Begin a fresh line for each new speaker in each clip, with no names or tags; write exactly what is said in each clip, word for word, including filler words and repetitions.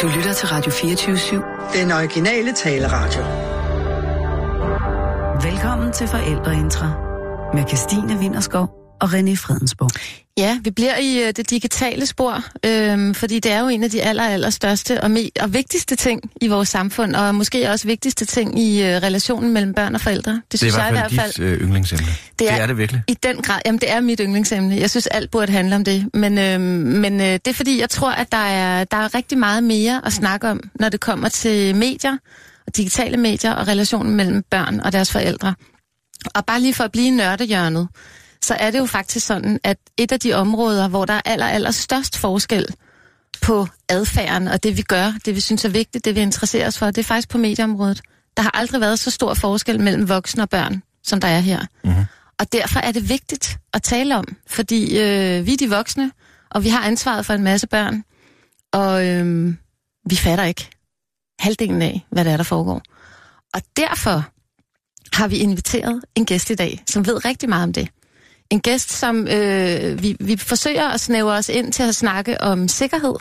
Du lytter til Radio fireogtyve syv.
Den originale taleradio.
Velkommen til Forældreintra med Kirstine Winterskov og René Fredensborg.
Ja, vi bliver i uh, det digitale spor, øhm, fordi det er jo en af de aller, aller største og, me- og vigtigste ting i vores samfund, og måske også vigtigste ting i uh, relationen mellem børn og forældre. Det,
det
synes
er i
jeg
hvert fald,
i hvert fald
dit øh, yndlingsemne. Det er, det er det virkelig.
I den grad. Jamen, det er mit yndlingsemne. Jeg synes, alt burde handle om det. Men, øhm, men øh, det er fordi, jeg tror, at der er, der er rigtig meget mere at snakke om, når det kommer til medier, og digitale medier og relationen mellem børn og deres forældre. Og bare lige for at blive i nørdehjørnet, så er det jo faktisk sådan, at et af de områder, hvor der er aller, aller størst forskel på adfærden og det, vi gør, det, vi synes er vigtigt, det, vi interesserer os for, det er faktisk på medieområdet. Der har aldrig været så stor forskel mellem voksne og børn, som der er her. Mm-hmm. Og derfor er det vigtigt at tale om, fordi øh, vi er de voksne, og vi har ansvaret for en masse børn, og øh, vi fatter ikke halvdelen af, hvad det er, der foregår. Og derfor har vi inviteret en gæst i dag, som ved rigtig meget om det. En gæst, som øh, vi, vi forsøger at snævre os ind til at snakke om sikkerhed,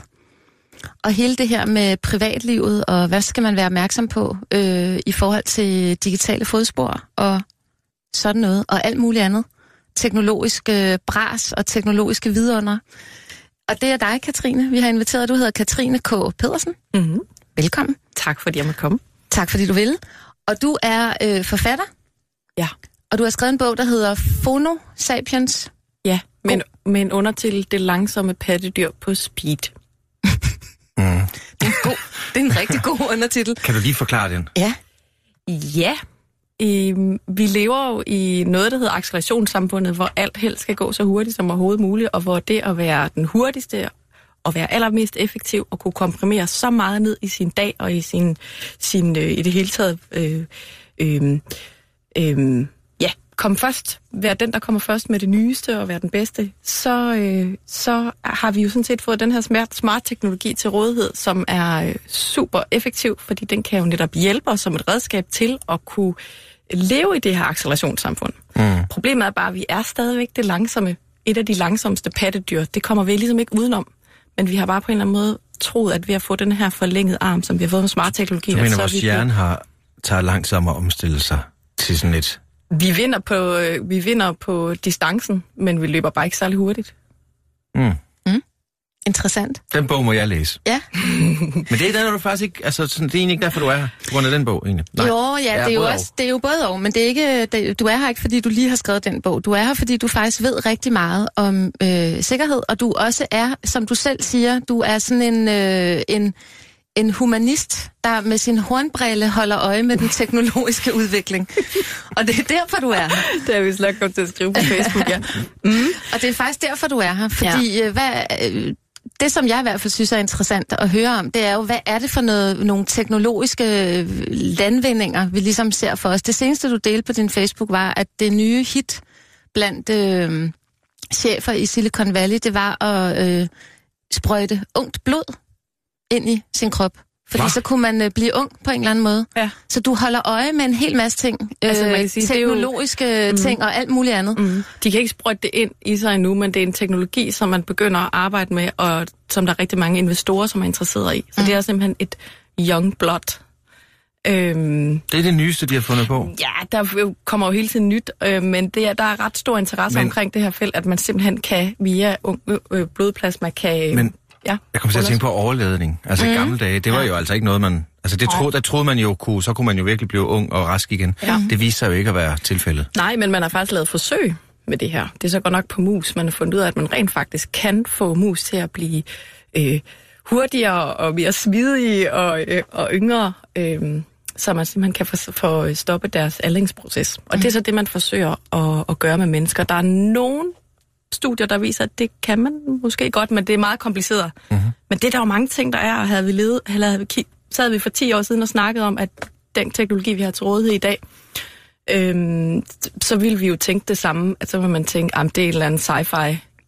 og hele det her med privatlivet, og hvad skal man være opmærksom på øh, i forhold til digitale fodspor, og sådan noget, og alt muligt andet. Teknologiske bras og teknologiske vidunder. Og det er dig, Katrine. Vi har inviteret, du hedder Katrine K. Pedersen.
Mm-hmm.
Velkommen.
Tak fordi jeg måtte komme.
Tak fordi du ville. Og du er øh, forfatter.
Ja. Og
du har skrevet en bog, der hedder Fono Sapiens.
Ja, med en, med en undertitel, Det langsomme pattedyr på speed.
Mm.
Det er en god, det er en rigtig god undertitel.
Kan du lige forklare den?
Ja.
Ja. I, vi lever jo i noget, der hedder accelerationssamfundet, hvor alt helst skal gå så hurtigt som overhovedet muligt, og hvor det at være den hurtigste og være allermest effektiv og kunne komprimere så meget ned i sin dag og i sin, sin øh, i det hele taget øh, øh, øh, ja, komme først, være den, der kommer først med det nyeste og være den bedste, så, øh, så har vi jo sådan set fået den her smart, smart teknologi til rådighed, som er øh, super effektiv, fordi den kan jo netop hjælpe os som et redskab til at kunne leve i det her accelerationssamfund. Mm. Problemet er bare, at vi er stadigvæk det langsomme, et af de langsomste pattedyr. Det kommer vi ligesom ikke udenom. Men vi har bare på en eller anden måde troet, at ved at få den her forlængede arm, som vi har fået med smart teknologi...
Du mener,
så
vores
vi
hjerne har, tager langsommere omstille sig til sådan et...
Vi vinder, på, øh, vi vinder på distancen, men vi løber bare ikke særlig hurtigt.
Mm.
Mm. Interessant.
Den bog må jeg læse.
Ja.
Men det er den, du faktisk ikke... Altså, sådan, det er egentlig ikke derfor, du er her. På grund af den bog, egentlig.
Nej. Jo, ja, det er jo, også, det er jo både og, men det er ikke, det, du er her ikke, fordi du lige har skrevet den bog. Du er her, fordi du faktisk ved rigtig meget om øh, sikkerhed, og du også er, som du selv siger, du er sådan en... Øh, en En humanist, der med sin hornbrille holder øje med den teknologiske udvikling. Og det er derfor, du er her.
Det har vi slet kommet til at skrive på Facebook, ja. Mm.
Og det er faktisk derfor, du er her. Fordi ja. hvad, det, som jeg i hvert fald synes er interessant at høre om, det er jo, hvad er det for noget, nogle teknologiske landvindinger, vi ligesom ser for os. Det seneste, du delte på din Facebook, var, at det nye hit blandt øh, chefer i Silicon Valley, det var at øh, sprøjte ungt blod ind i sin krop. Fordi Hva? så kunne man øh, blive ung på en eller anden måde. Ja. Så du holder øje med en hel masse ting. Altså, øh, man kan sige, teknologiske det er jo, ting mm, og alt muligt andet. Mm.
De kan ikke sprøjte det ind i sig endnu, men det er en teknologi, som man begynder at arbejde med, og som der er rigtig mange investorer, som er interesseret i. Så mm. det er simpelthen et young blood. Øhm,
det er det nyeste, de har fundet på?
Ja, der kommer jo hele tiden nyt, øh, men det er, der er ret stor interesse men, omkring det her felt, at man simpelthen kan via øh, blodplasma kan...
Men,
Ja.
Jeg kommer til at tænke på overledning. Altså mm. i gamle dage, det var ja. jo altså ikke noget, man... Altså det tro, der troede man jo kunne, så kunne man jo virkelig blive ung og rask igen. Ja. Det viser sig jo ikke at være tilfældet.
Nej, men man har faktisk lavet forsøg med det her. Det er så godt nok på mus. Man har fundet ud af, at man rent faktisk kan få mus til at blive øh, hurtigere og mere smidige og, øh, og yngre, øh, så man simpelthen kan få, få stoppet deres aldringsproces. Og mm. det er så det, man forsøger at, at gøre med mennesker. Der er nogen studier, der viser, at det kan man måske godt, men det er meget kompliceret. Mm-hmm. Men det er der jo mange ting, der er, og havde vi levet, havde vi, så havde vi for ti år siden og snakket om, at den teknologi, vi har til rådighed i dag, øhm, så ville vi jo tænke det samme, at så vil man tænke, at det er en eller anden sci-fi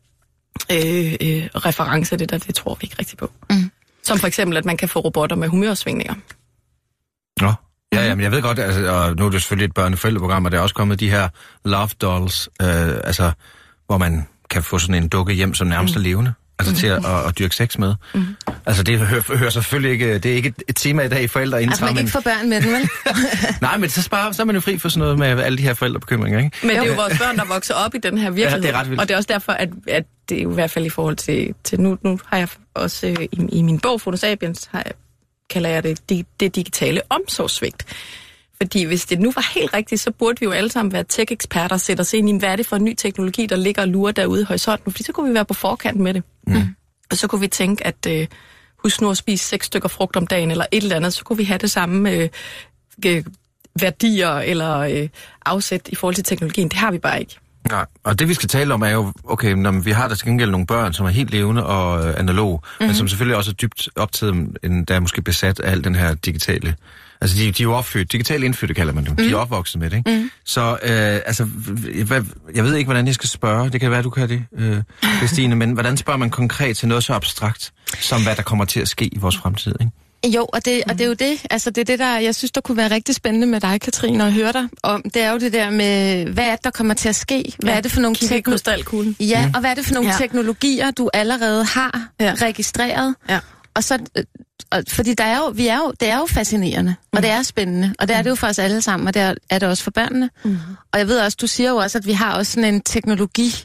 øh, øh, reference, det der, det tror vi ikke rigtigt på. Mm. Som for eksempel, at man kan få robotter med humørsvingninger.
Nå, ja, ja, men jeg ved godt, altså, og nu er det selvfølgelig et børneforældreprogram, og der er også kommet de her love dolls, øh, altså hvor man kan få sådan en dukke hjem som nærmest er levende, altså mm. til at, at, at dyrke sex med. Mm. Altså, det hører, hører selvfølgelig ikke... Det er ikke et tema i dag, forældre indtager.
Altså, man kan ikke få børn med den, vel?
Nej, men så, sparer, så er man jo fri for sådan noget med alle de her forældrebekymringer, ikke?
Men det er jo vores børn, der vokser op i den her virkelighed.
Ja, det er ret vildt.
Og det er også derfor, at, at det er jo i hvert fald i forhold til... til nu, nu har jeg også øh, i, i min bog, Fono Sapiens, har jeg, kalder jeg det, det det digitale omsorgssvigt. Fordi hvis det nu var helt rigtigt, så burde vi jo alle sammen være tech-eksperter og sætte os ind i, hvad er det for en ny teknologi, der ligger og lurer derude i horisonten. Fordi så kunne vi være på forkant med det. Mm. Og så kunne vi tænke, at øh, husk nu at spise seks stykker frugt om dagen, eller et eller andet, så kunne vi have det samme øh, øh, værdier eller øh, afsæt i forhold til teknologien. Det har vi bare ikke.
Nej, og det vi skal tale om er jo, okay, når vi har der til gengæld nogle børn, som er helt levende og øh, analog, mm-hmm. men som selvfølgelig også er dybt optaget, end der er måske besat af al den her digitale... Altså, de, de er jo opfødt, digitalt indfødte kalder man dem. Mm. De er opvokset med det, ikke? Mm. Så, øh, altså, hvad, jeg ved ikke, hvordan jeg skal spørge. Det kan være, du kan det, øh, Christine, men hvordan spørger man konkret til noget så abstrakt, som hvad der kommer til at ske i vores fremtid, ikke?
Jo, og det, og det er jo det, altså det er det, der, jeg synes, der kunne være rigtig spændende med dig, Katrine, at høre dig om. Det er jo det der med, hvad er det, der kommer til at ske? Hvad
ja,
er det for nogle
teknologier?
Ja,
mm.
og hvad er det for nogle ja. teknologier, du allerede har ja. registreret? Ja. Og så, og, fordi der er jo, vi er jo, det er jo fascinerende, mm. og det er spændende, og det er det jo for os alle sammen, og det er, er det også for børnene. Mm. Og jeg ved også, du siger jo også, at vi har også sådan en teknologi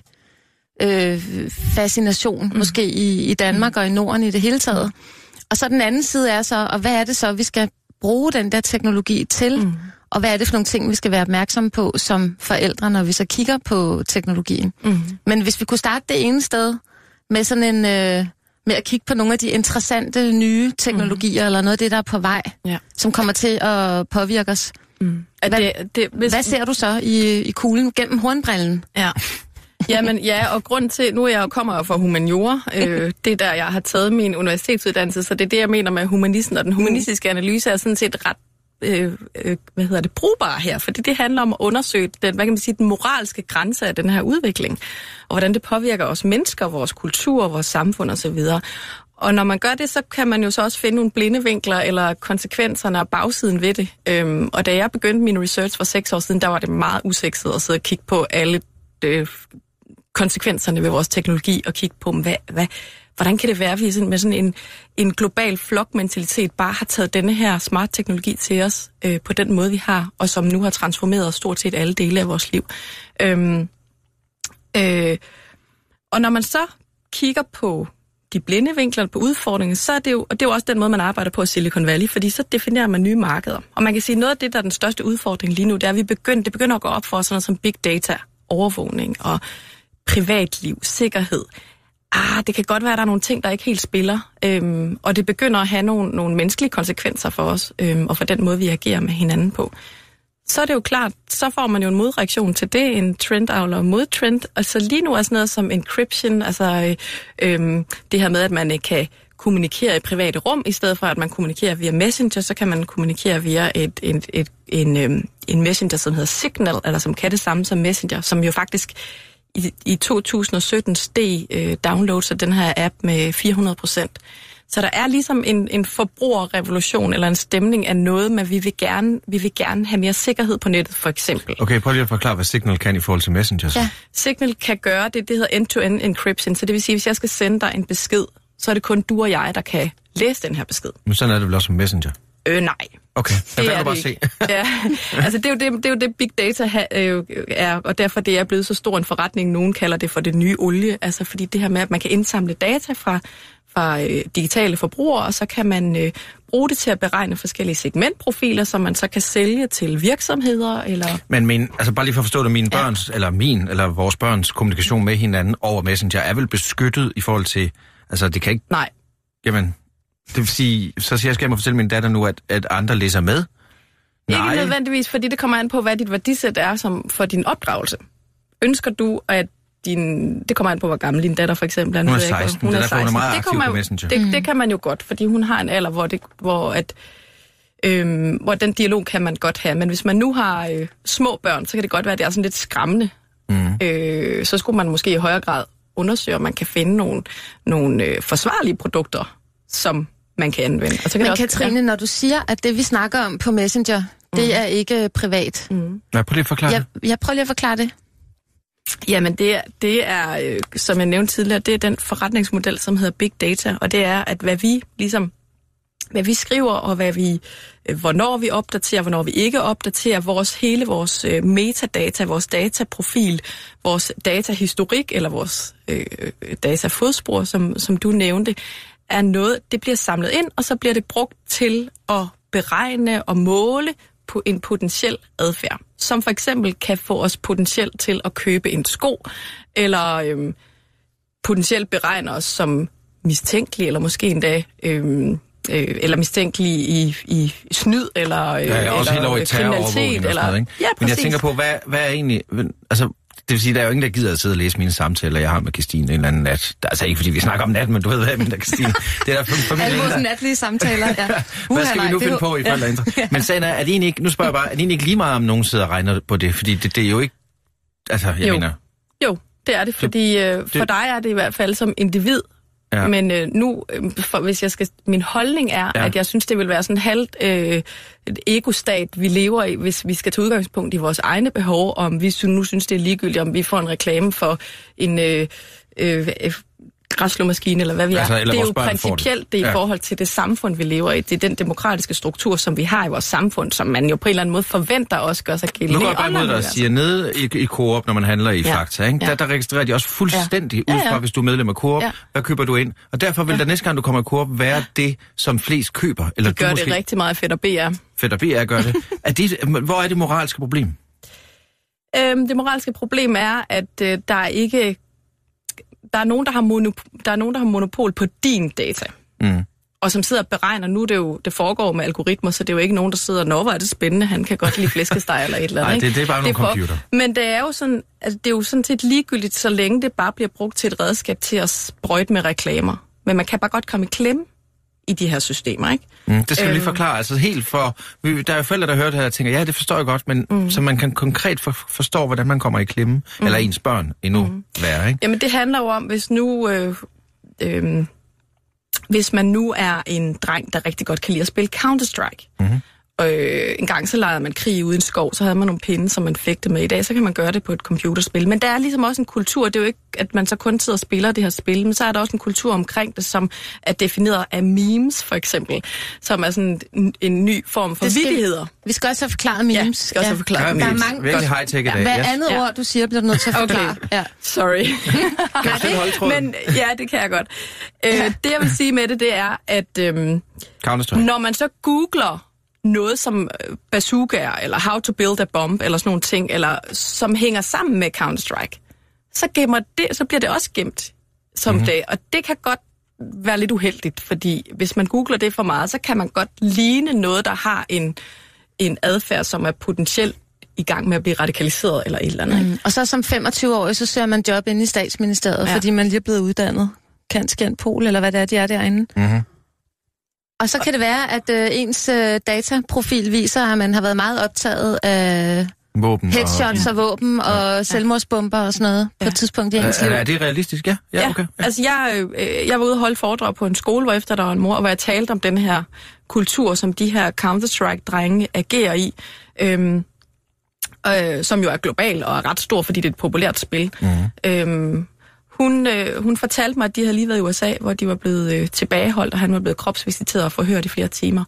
øh, fascination, mm. måske i, i Danmark mm. og i Norden i det hele taget. Mm. Og så den anden side er så, og hvad er det så, vi skal bruge den der teknologi til? Mm. Og hvad er det for nogle ting, vi skal være opmærksomme på som forældre, når vi så kigger på teknologien? Mm. Men hvis vi kunne starte det ene sted med sådan en... Øh, med at kigge på nogle af de interessante nye teknologier, mm. eller noget af det, der er på vej, ja. som kommer til at påvirke os. Mm. Hvad, det, det, hvis... hvad ser du så i, i kuglen gennem hornbrillen?
Ja. Jamen ja, og grund til, nu er jeg jo kommer jo fra humaniora, øh, det er der, jeg har taget min universitetsuddannelse, så det er det, jeg mener med humanisten, og den humanistiske analyse er sådan set ret Øh, øh, hvad hedder det, brugbar her, fordi det handler om at undersøge den, hvad kan man sige, den moralske grænse af den her udvikling, og hvordan det påvirker os mennesker, vores kultur, vores samfund osv. Og når man gør det, så kan man jo så også finde nogle blinde vinkler eller konsekvenserne og bagsiden ved det. Øhm, og da jeg begyndte min research for seks år siden, der var det meget usekset at sidde og kigge på alle øh, konsekvenserne ved vores teknologi og kigge på, hvad, hvad hvordan kan det være, at vi med sådan en, en global flokmentalitet bare har taget denne her smart teknologi til os øh, på den måde, vi har, og som nu har transformeret stort set alle dele af vores liv. Øhm, øh, og når man så kigger på de blinde vinkler på udfordringen, så er det jo, og det er jo også den måde, man arbejder på i Silicon Valley, fordi så definerer man nye markeder. Og man kan sige, noget af det, der er den største udfordring lige nu, det er, at vi begynder, det begynder at gå op for sådan noget som big data, overvågning og privatliv, sikkerhed. Ah, det kan godt være, at der er nogle ting, der ikke helt spiller, øhm, og det begynder at have nogle, nogle menneskelige konsekvenser for os, øhm, og for den måde, vi agerer med hinanden på. Så er det jo klart, så får man jo en modreaktion til det, en trend-avler modtrend, og så lige nu er sådan noget som encryption, altså øhm, det her med, at man kan kommunikere i private rum, i stedet for at man kommunikerer via Messenger, så kan man kommunikere via et, et, et, en, øhm, en Messenger, som hedder Signal, eller som kan det samme som Messenger, som jo faktisk i, i to tusind og sytten steg øh, downloads af den her app med fire hundrede procent. Så der er ligesom en, en forbrugerrevolution eller en stemning af noget, men vi vil, gerne, vi vil gerne have mere sikkerhed på nettet, for eksempel.
Okay, prøv lige at forklare, hvad Signal kan i forhold til Messenger. Så.
Ja, Signal kan gøre det, det hedder end-to-end encryption, så det vil sige, hvis jeg skal sende dig en besked, så er det kun du og jeg, der kan læse den her besked.
Men sådan er det vel også med Messenger?
Øh, nej.
Okay, det kan du bare se.
Ja, altså det er, jo det, det er jo det, big data ha, øh, er, og derfor det er blevet så stor en forretning, nogen kalder det for det nye olie, altså fordi det her med, at man kan indsamle data fra, fra øh, digitale forbrugere, og så kan man øh, bruge det til at beregne forskellige segmentprofiler, som man så kan sælge til virksomheder, eller... Men
min, altså bare lige for at forstå det, mine
ja.
børns, eller min, eller vores børns kommunikation med hinanden over Messenger, er vel beskyttet i forhold til, altså det kan ikke...
Nej.
Jamen... Det vil sige, så skal jeg må fortælle min datter nu, at, at andre læser med?
Nej. Ikke nødvendigvis, fordi det kommer an på, hvad dit værdisæt er som for din opdragelse. Ønsker du, at din... Det kommer an på, hvor gammel din datter for eksempel er.
Hun er seksten, hun er, det er derfor, hun er meget aktiv på Messenger.
Det, det kan man jo godt, fordi hun har en alder, hvor, det, hvor, at, øhm, hvor den dialog kan man godt have. Men hvis man nu har øh, små børn, så kan det godt være, at det er sådan lidt skræmmende. Mm. Øh, så skulle man måske i højere grad undersøge, om man kan finde nogle, nogle øh, forsvarlige produkter, som man kan anvende. Og så kan
Men
også,
Katrine, ja. Når du siger, at det vi snakker om på Messenger, mm. det er ikke privat.
Mm. Ja, prøv lige at forklare
jeg,
det.
Jeg prøver lige at forklare det.
Jamen, det er, det er øh, som jeg nævnte tidligere, det er den forretningsmodel, som hedder Big Data, og det er, at hvad vi ligesom, hvad vi skriver, og hvad vi, øh, hvornår vi opdaterer, hvornår vi ikke opdaterer, vores, hele vores øh, metadata, vores dataprofil, vores datahistorik, eller vores øh, datafodspor, som, som du nævnte, er noget, det bliver samlet ind, og så bliver det brugt til at beregne og måle på en potentiel adfærd, som for eksempel kan få os potentielt til at købe en sko, eller øhm, potentielt beregne os som mistænkelige, eller måske endda øhm, øh, eller mistænkelige i, i snyd, eller, øh,
ja, også
eller
helt over i
kriminalitet.
Eller,
eller,
noget, ikke?
Ja,
men jeg tænker på, hvad, hvad er egentlig... Altså, det vil sige, der er jo ingen, der gider at sidde og læse mine samtaler, jeg har med Christine en eller anden nat. Der er altså ikke, fordi vi snakker om nat, men du ved, hvad jeg mener, Christine. Det er der familie.
Alle vores natlige samtaler, ja.
Hvad skal vi nu finde på i forældre? Ja. Men sagen er, er det egentlig ikke, nu spørger jeg bare, er det egentlig ikke lige meget, om nogen sidder og regner på det? Fordi det, det er jo ikke, altså, jeg
jo.
mener...
Jo, det er det, fordi øh, for
det,
dig er det i hvert fald som individ. Ja. Men øh, nu, øh, for, hvis jeg skal, min holdning er, ja. at jeg synes, det vil være sådan halvt øh, et egostat, vi lever i, hvis vi skal tage udgangspunkt i vores egne behov, om vi nu synes, det er ligegyldigt, om vi får en reklame for en øh, øh, græsslåmaskine, eller hvad vi
altså,
er. Det er jo
det.
principielt det i ja. forhold til det samfund, vi lever i. Det er den demokratiske struktur, som vi har i vores samfund, som man jo på en eller anden måde forventer også gør sig gældende.
Nu går jeg bare mod dig og siger, nede i, i Coop, når man handler i
ja.
Fakta, ikke? Ja. Der, der registrerer de også fuldstændig ja. ud fra,
ja, ja.
hvis du er medlem af Coop, ja. hvad køber du ind? Og derfor vil ja. der næste gang, du kommer i Coop, være ja. det, som flest køber. Eller
det gør
du måske...
det rigtig meget fedt og B R.
Fedt og B R gør det. er det. Hvor er det moralske problem?
Øhm, det moralske problem er, at øh, der er ikke... Der er, nogen, der, har monop- der er nogen, der har monopol på din data. Mm. Og som sidder og beregner, nu det jo, det foregår med algoritmer, så det er jo ikke nogen, der sidder og når, hvor er det spændende, han kan godt lide flæskesteg eller et eller andet.
Nej, det, det er bare nogle computer.
Men det er jo sådan, altså, det er jo sådan set ligegyldigt, så længe det bare bliver brugt til et redskab til at sprøjte med reklamer. Men man kan bare godt komme i klemme i de her systemer, ikke?
Mm, det skal øhm. vi lige forklare. Altså helt for... Der er jo forældre, der hører det her og tænker, ja, det forstår jeg godt, men mm. så man kan konkret for, forstå, hvordan man kommer i klemme, mm. eller ens børn endnu mm. værre, ikke?
Jamen, det handler jo om, hvis nu... Øh, øh, hvis man nu er en dreng, der rigtig godt kan lide at spille Counter-Strike. Mm-hmm. Øh, en gang så legede man krig ude i en skov, så havde man nogle pinde, som man fægtede med. I dag så kan man gøre det på et computerspil. Men der er ligesom også en kultur, det er jo ikke, at man så kun sidder og spiller det her spil, men så er der også en kultur omkring det, som er defineret af memes, for eksempel, som er sådan en, en ny form for vittigheder.
Vi skal også have forklaret memes.
Ja, vi skal også have forklaret
ja,
memes.
Der er mange...
Virkelig high-tech i dag.
Hver
yes.
andet ja. ord, du siger, bliver du nødt til at forklare.
Okay,
ja.
sorry.
Kan du selv holde tråden?
Men ja, det kan jeg godt. Øh, det jeg vil sige med det, det er, at øhm, når man så googler noget som bazooka eller how to build a bomb eller sådan nogle ting, eller som hænger sammen med Counter-Strike, så, gemmer det, så bliver det også gemt som mm-hmm. det. Og det kan godt være lidt uheldigt, fordi hvis man googler det for meget, så kan man godt ligne noget, der har en, en adfærd, som er potentielt i gang med at blive radikaliseret eller et eller andet. Mm.
Og så som femogtyve-årig, så søger man job inde i Statsministeriet, ja. fordi man lige er blevet uddannet. Kanskjern Pol, eller hvad det er, de er derinde. Mm-hmm. Og så kan det være, at øh, ens øh, dataprofil viser, at man har været meget optaget af
våben
headshots og, og våben og ja. selvmordsbomber og sådan noget ja. på et tidspunkt i ens liv.
Er, er det realistisk? Ja. Ja,
ja.
Okay. Ja.
Altså, jeg, øh, jeg var ude og holde foredrag på en skole, hvor efter der var en mor, og hvor jeg talte om den her kultur, som de her Counter-Strike-drenge agerer i, øhm, øh, som jo er global og er ret stor, fordi det er et populært spil. Mm. Øhm, Hun, øh, hun fortalte mig, at de havde lige været i U S A, hvor de var blevet øh, tilbageholdt, og han var blevet kropsvisiteret og forhørt i flere timer.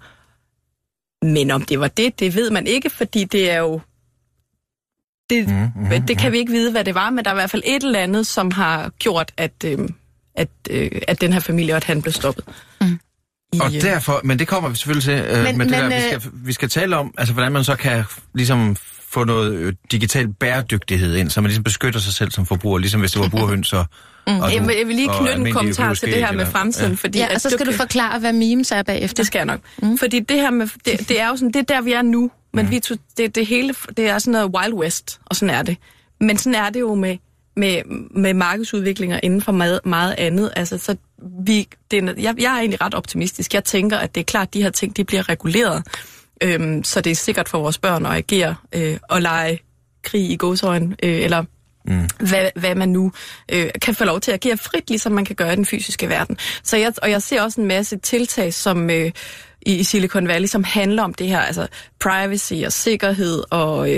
Men om det var det, det ved man ikke, fordi det er jo... Det, mm, mm, det kan mm. vi ikke vide, hvad det var, men der er i hvert fald et eller andet, som har gjort, at, øh, at, øh, at den her familie, og at han blev stoppet. Mm.
I, og derfor, men det kommer vi selvfølgelig til, øh, men, men det men, der, vi, skal, vi skal tale om, altså hvordan man så kan ligesom få noget øh, digital bæredygtighed ind, så man ligesom beskytter sig selv som forbruger, ligesom hvis det var burhøns og...
Mm. Og jeg, vil, jeg vil lige knytte en kommentar til det her med fremtiden,
ja.
fordi...
Ja, og så skal du, du forklare, hvad memes er bagefter.
Det skal jeg nok. Mm. Fordi det her med... Det, det er jo sådan, det er der, vi er nu, men mm. vi to, det, det hele, det er sådan noget Wild West, og sådan er det. Men sådan er det jo med, med, med markedsudviklinger inden for meget, meget andet. Altså, så vi, det, jeg, jeg er egentlig ret optimistisk. Jeg tænker, at det er klart, at de her ting, de bliver reguleret. Øhm, så det er sikkert for vores børn at agere øh, og lege krig i gåseøjne, øh, eller mm. hvad, hvad man nu øh, kan få lov til at agere frit, ligesom man kan gøre i den fysiske verden. Så jeg, og jeg ser også en masse tiltag, som øh, i, i Silicon Valley, som handler om det her, altså privacy og sikkerhed og øh,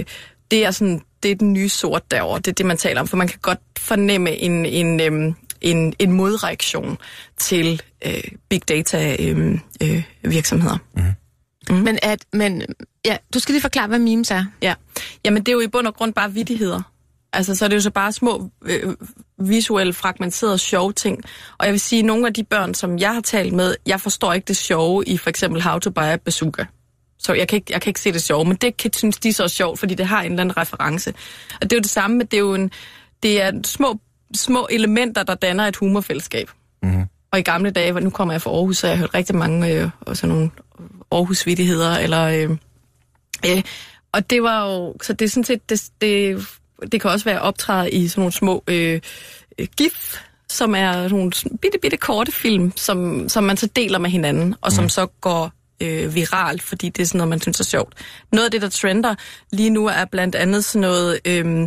det er sådan, det er den nye sort derovre. Det er det, man taler om, for man kan godt fornemme en, en, øhm, en, en modreaktion til øh, big data øh, øh, virksomheder.
Mm-hmm. Mm. Men, at, men ja, du skal lige forklare, hvad memes er.
Ja, jamen det er jo i bund og grund bare vittigheder. Altså, så er det jo så bare små, øh, visuelle, fragmenterede, sjove ting. Og jeg vil sige, at nogle af de børn, som jeg har talt med, jeg forstår ikke det sjove i for eksempel How to Buy a Bazooka. Så jeg kan ikke, jeg kan ikke se det sjove, men det kan, synes de så er sjovt, fordi det har en eller anden reference. Og det er jo det samme, det er jo en, det er små, små elementer, der danner et humorfællesskab. Mm-hmm. Og i gamle dage, nu kommer jeg fra Aarhus, så jeg har hørt rigtig mange øh, og sådan nogle Aarhus-vittigheder, eller... Øh, øh, og det var jo... Så det er sådan set... Det, det, det kan også være optrædet i sådan nogle små øh, gif, som er nogle bitte, bitte korte film, som, som man så deler med hinanden, og som mm. så går øh, viralt, fordi det er sådan noget, man synes er sjovt. Noget af det, der trender lige nu, er blandt andet sådan noget... Øh,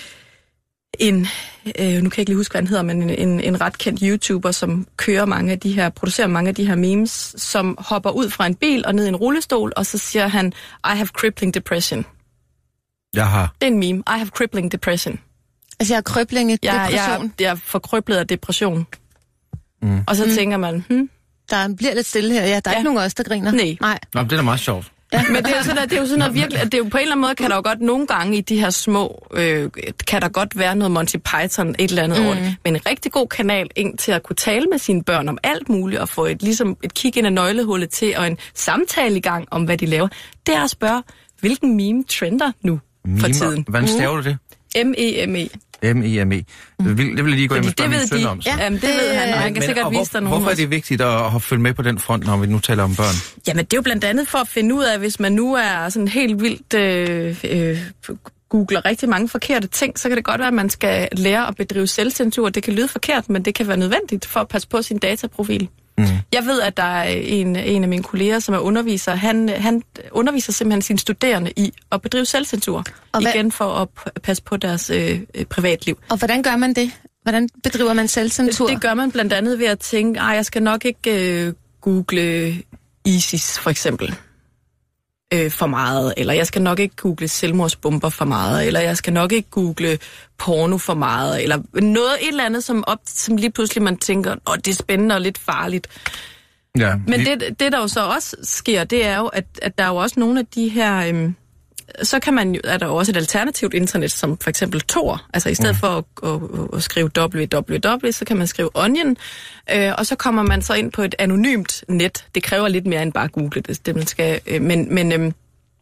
en, øh, nu kan jeg ikke lige huske, hvad han hedder, men en, en, en ret kendt YouTuber, som kører mange af de her, producerer mange af de her memes, som hopper ud fra en bil og ned i en rullestol, og så siger han, I have crippling depression.
Jeg har.
Det er en meme. I have crippling depression.
Altså, jeg har krybling i depression?
Jeg, jeg er forkryblet af depression. Mm. Og så mm. tænker man, hmm?
Der bliver lidt stille her. Ja, der er ja. ikke nogen af os, der griner.
Nej.
Nej.
Nå, det er da meget sjovt.
Ja, men det er jo sådan, at det er jo sådan noget virkelig, at det er jo på en eller anden måde, kan der jo godt nogle gange i de her små, øh, kan der godt være noget Monty Python, et eller andet mm. over det. Men en rigtig god kanal ind til at kunne tale med sine børn om alt muligt, og få et, ligesom et kig ind af nøglehullet til, og en samtale i gang om, hvad de laver, det er at spørge, hvilken meme trender nu
Meme,
for tiden?
Hvordan staver du det?
M E M E.
M E M E. Det vil, det vil jeg lige gå ind og spørge min søn om.
Ja, jamen, det ved han, og han kan
men,
sikkert
hvor,
vise dig nogen.
Hvorfor er det vigtigt at, at følge med på den front, når vi nu taler om børn?
Jamen, det er jo blandt andet for at finde ud af, hvis man nu er sådan helt vildt øh, øh, googler rigtig mange forkerte ting, så kan det godt være, at man skal lære at bedrive selvcensur. Det kan lyde forkert, men det kan være nødvendigt for at passe på sin dataprofil. Mm. Jeg ved, at der er en, en af mine kolleger, som er underviser. Han, han underviser simpelthen sine studerende i at bedrive selvcensur. Og hvad... Igen for at passe på deres øh, privatliv.
Og hvordan gør man det? Hvordan bedriver man selvcensur?
Det, det gør man blandt andet ved at tænke, at jeg skal nok ikke øh, google ISIS for eksempel øh, for meget, eller jeg skal nok ikke google selvmordsbomber for meget, eller jeg skal nok ikke google porno for meget, eller noget et eller andet, som, op, som lige pludselig man tænker, åh, det er spændende og lidt farligt. Ja, Men vi... det, det, der jo så også sker, det er jo, at, at der er jo også nogle af de her... Øhm, så kan man jo, er der jo også et alternativt internet, som for eksempel Tor. Altså i stedet mm. for at, at, at skrive www, så kan man skrive Onion, øh, og så kommer man så ind på et anonymt net. Det kræver lidt mere end bare google det, det man skal. Øh, men, men, øh,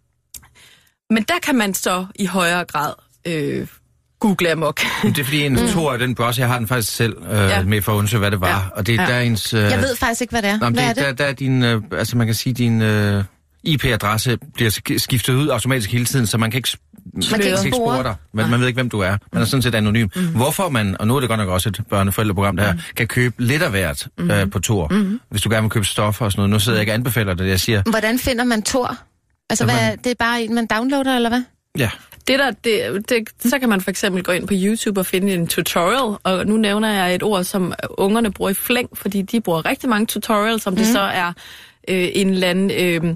men der kan man så i højere grad øh, google amok.
Det er fordi en mm. Tor, den browser, jeg har den faktisk selv øh, ja. med for at undersøge, hvad det var. Ja. Og det er ja. der ens... Øh,
jeg ved faktisk ikke, hvad det er.
Nå,
hvad
det,
er det?
Der, der er din, øh, altså man kan sige, din... Øh, I P-adresse bliver skiftet ud automatisk hele tiden, så man kan ikke, man kan ikke spore dig. Man, man ved ikke, hvem du er. Man er sådan set anonym. Mm. Hvorfor man, og nu er det godt nok også et børneforældreprogram, der mm. kan købe lidt af hvert mm. øh, på Tor, mm. hvis du gerne vil købe stoffer og sådan noget. Nu sidder jeg ikke og anbefaler det, jeg siger.
Hvordan finder man Tor? Altså, hvad, man, det er bare en, man downloader, eller hvad?
Ja.
Det der, det, det, så kan man for eksempel gå ind på YouTube og finde en tutorial, og nu nævner jeg et ord, som ungerne bruger i flæng, fordi de bruger rigtig mange tutorials, som mm. det så er øh, en eller anden... Øh,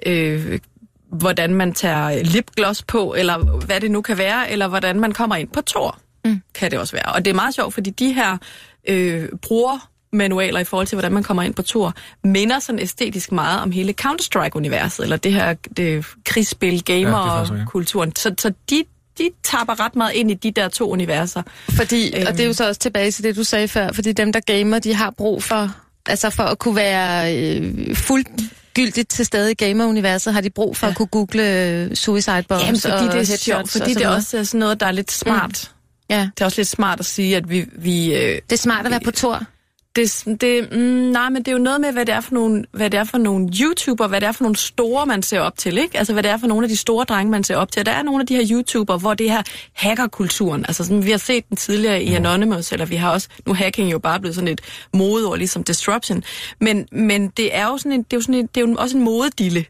Øh, hvordan man tager lipgloss på, eller hvad det nu kan være, eller hvordan man kommer ind på Tor, mm. kan det også være. Og det er meget sjovt, fordi de her øh, brugermanualer i forhold til, hvordan man kommer ind på Tor, minder sådan æstetisk meget om hele Counter-Strike-universet, eller det her det, krigsspil, gamer-kulturen. Ja, så, så de, de tapper ret meget ind i de der to universer.
Fordi, øhm. og det er jo så også tilbage til det, du sagde før, fordi dem, der gamer, de har brug for, altså for at kunne være øh, fuldt gyldigt til stede i gamer-universet, har de brug for ja. at kunne google suicide bombs.
Jamen, fordi og det er sjovt, fordi det også er sådan noget, der er lidt smart. Mm. Ja. Det er også lidt smart at sige, at vi... vi øh,
det er smart at være på Tor.
Det, det, mm, nej, men det er jo noget med, hvad det er for nogle, hvad det er for nogle YouTuber, hvad det er for nogle store, man ser op til, ikke? Altså, hvad det er for nogle af de store drenge, man ser op til. Der er nogle af de her YouTuber, hvor det her hackerkulturen, altså sådan, vi har set den tidligere i Anonymous, eller vi har også, nu hacking jo bare blevet sådan et modeord, ligesom disruption. Men, men det er jo sådan en, det er jo sådan en, det er jo også en modedille.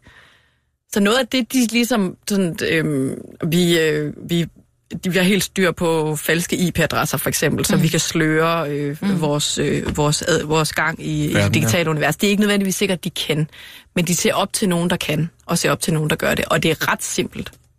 Så noget af det, de ligesom, sådan, øhm, vi, øh, vi vi har helt styr på falske I P-adresser, for eksempel, så mm. vi kan sløre øh, mm. vores, øh, vores, ad, vores gang i, i det digitale univers. Det er ikke nødvendigvis sikkert, at de kan, men de ser op til nogen, der kan, og ser op til nogen, der gør det. Og det er ret simpelt.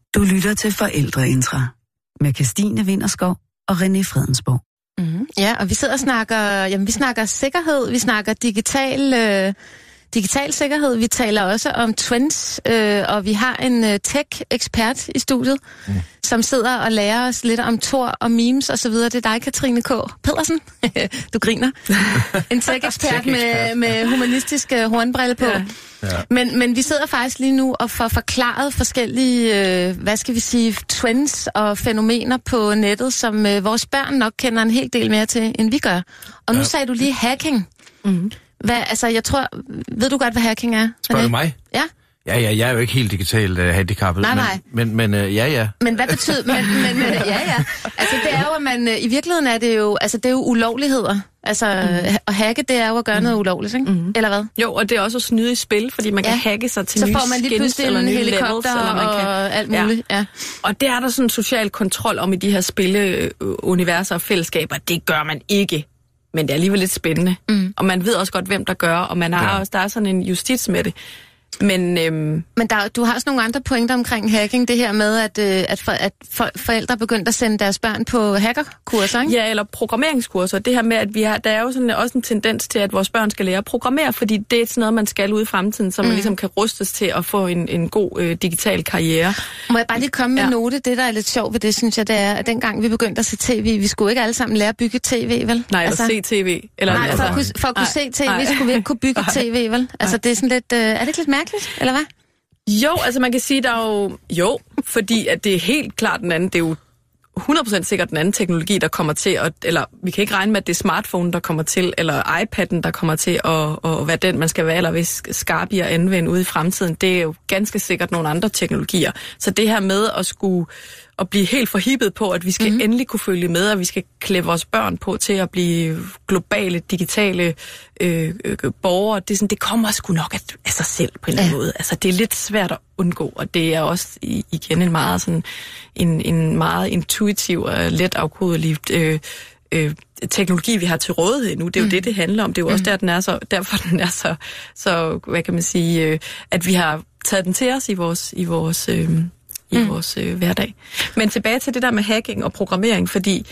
Du lytter til Forældreintra med Kirstine Winterskov og René Fredensborg.
Mm-hmm. Ja, og vi sidder og snakker, jamen, vi snakker sikkerhed, vi snakker digital, øh, digital sikkerhed, vi taler også om trends, øh, og vi har en øh, tech-ekspert i studiet, mm. som sidder og lærer os lidt om Tor og memes og så videre. Det er dig, Katrine K. Pedersen. Du griner. En tech-ekspert med, med humanistisk øh, hornbrille på. Ja. Ja. Men, men vi sidder faktisk lige nu og får forklaret forskellige, øh, hvad skal vi sige, trends og fænomener på nettet, som øh, vores børn nok kender en hel del mere til, end vi gør. Og nu ja. sagde du lige hacking. Mm-hmm. Hvad, altså, jeg tror, ved du godt, hvad hacking er?
Spørger du mig?
Ja.
Ja, ja, jeg er jo ikke helt digitalt uh, handicappet.
Nej, nej.
Men, men, men uh, ja, ja.
Men hvad betyder, men, men uh, ja, ja. Altså, det er jo, at man, uh, i virkeligheden er det jo, altså, det er jo ulovligheder. Altså, mm. at hacke, det er jo at gøre mm. noget ulovligt, ikke? Mm. Eller hvad?
Jo, og det er også at snyde i spil, fordi man ja. kan hacke sig til
så
nye
får man lige pludselig en helikopter levels, og,
man kan,
og alt muligt. Ja. Ja.
Og det er der sådan en social kontrol om i de her spilleuniverser og fællesskaber. Det gør man ikke. Men det er alligevel lidt spændende. Mm. Og man ved også godt, hvem der gør, og man har ja. også, der er sådan en justits med det. Men, øhm,
Men der, du har også nogle andre pointer omkring hacking, det her med, at, øh, at, for, at for, forældre begyndte at sende deres børn på hackerkurser, ikke?
Ja, eller programmeringskurser. Det her med, at vi har, der er jo sådan også en tendens til, at vores børn skal lære at programmere, fordi det er sådan noget, man skal ud i fremtiden, så man mm. ligesom kan rustes til at få en, en god øh, digital karriere.
Må jeg bare lige komme med ja. en note? Det, der er lidt sjovt ved det, synes jeg, det er, at dengang vi begyndte at se tv, vi skulle ikke alle sammen lære at bygge tv, vel?
Nej, eller altså, se tv. Eller,
nej,
altså,
for at kunne, for at kunne se tv, nej. skulle vi ikke kunne bygge tv, vel? Altså, det er sådan lidt, øh, er det ikke lidt mærkeligt? Eller hvad?
Jo, altså man kan sige, der er jo... Jo, fordi at det er helt klart den anden... Det er jo hundrede procent sikkert den anden teknologi, der kommer til at... Eller vi kan ikke regne med, at det er smartphone, der kommer til, eller iPad'en, der kommer til at, at være den, man skal være allervis skarp i at anvende ude i fremtiden. Det er jo ganske sikkert nogle andre teknologier. Så det her med at skulle... at blive helt forhippet på, at vi skal mm-hmm. endelig kunne følge med, og vi skal klæde vores børn på til at blive globale, digitale øh, øh, borgere. Det, er sådan, det kommer sgu nok af, af sig selv på en eller anden ja. måde. Altså, det er lidt svært at undgå, og det er også igen en meget, sådan, en, en meget intuitiv og let afkodelig øh, øh, teknologi, vi har til rådighed nu. Det er jo mm. det, det handler om. Det er jo mm. også der, den er så, derfor den er så, så, hvad kan man sige, øh, at vi har taget den til os i vores... I vores øh, i mm. vores øh, hverdag. Men tilbage til det der med hacking og programmering, fordi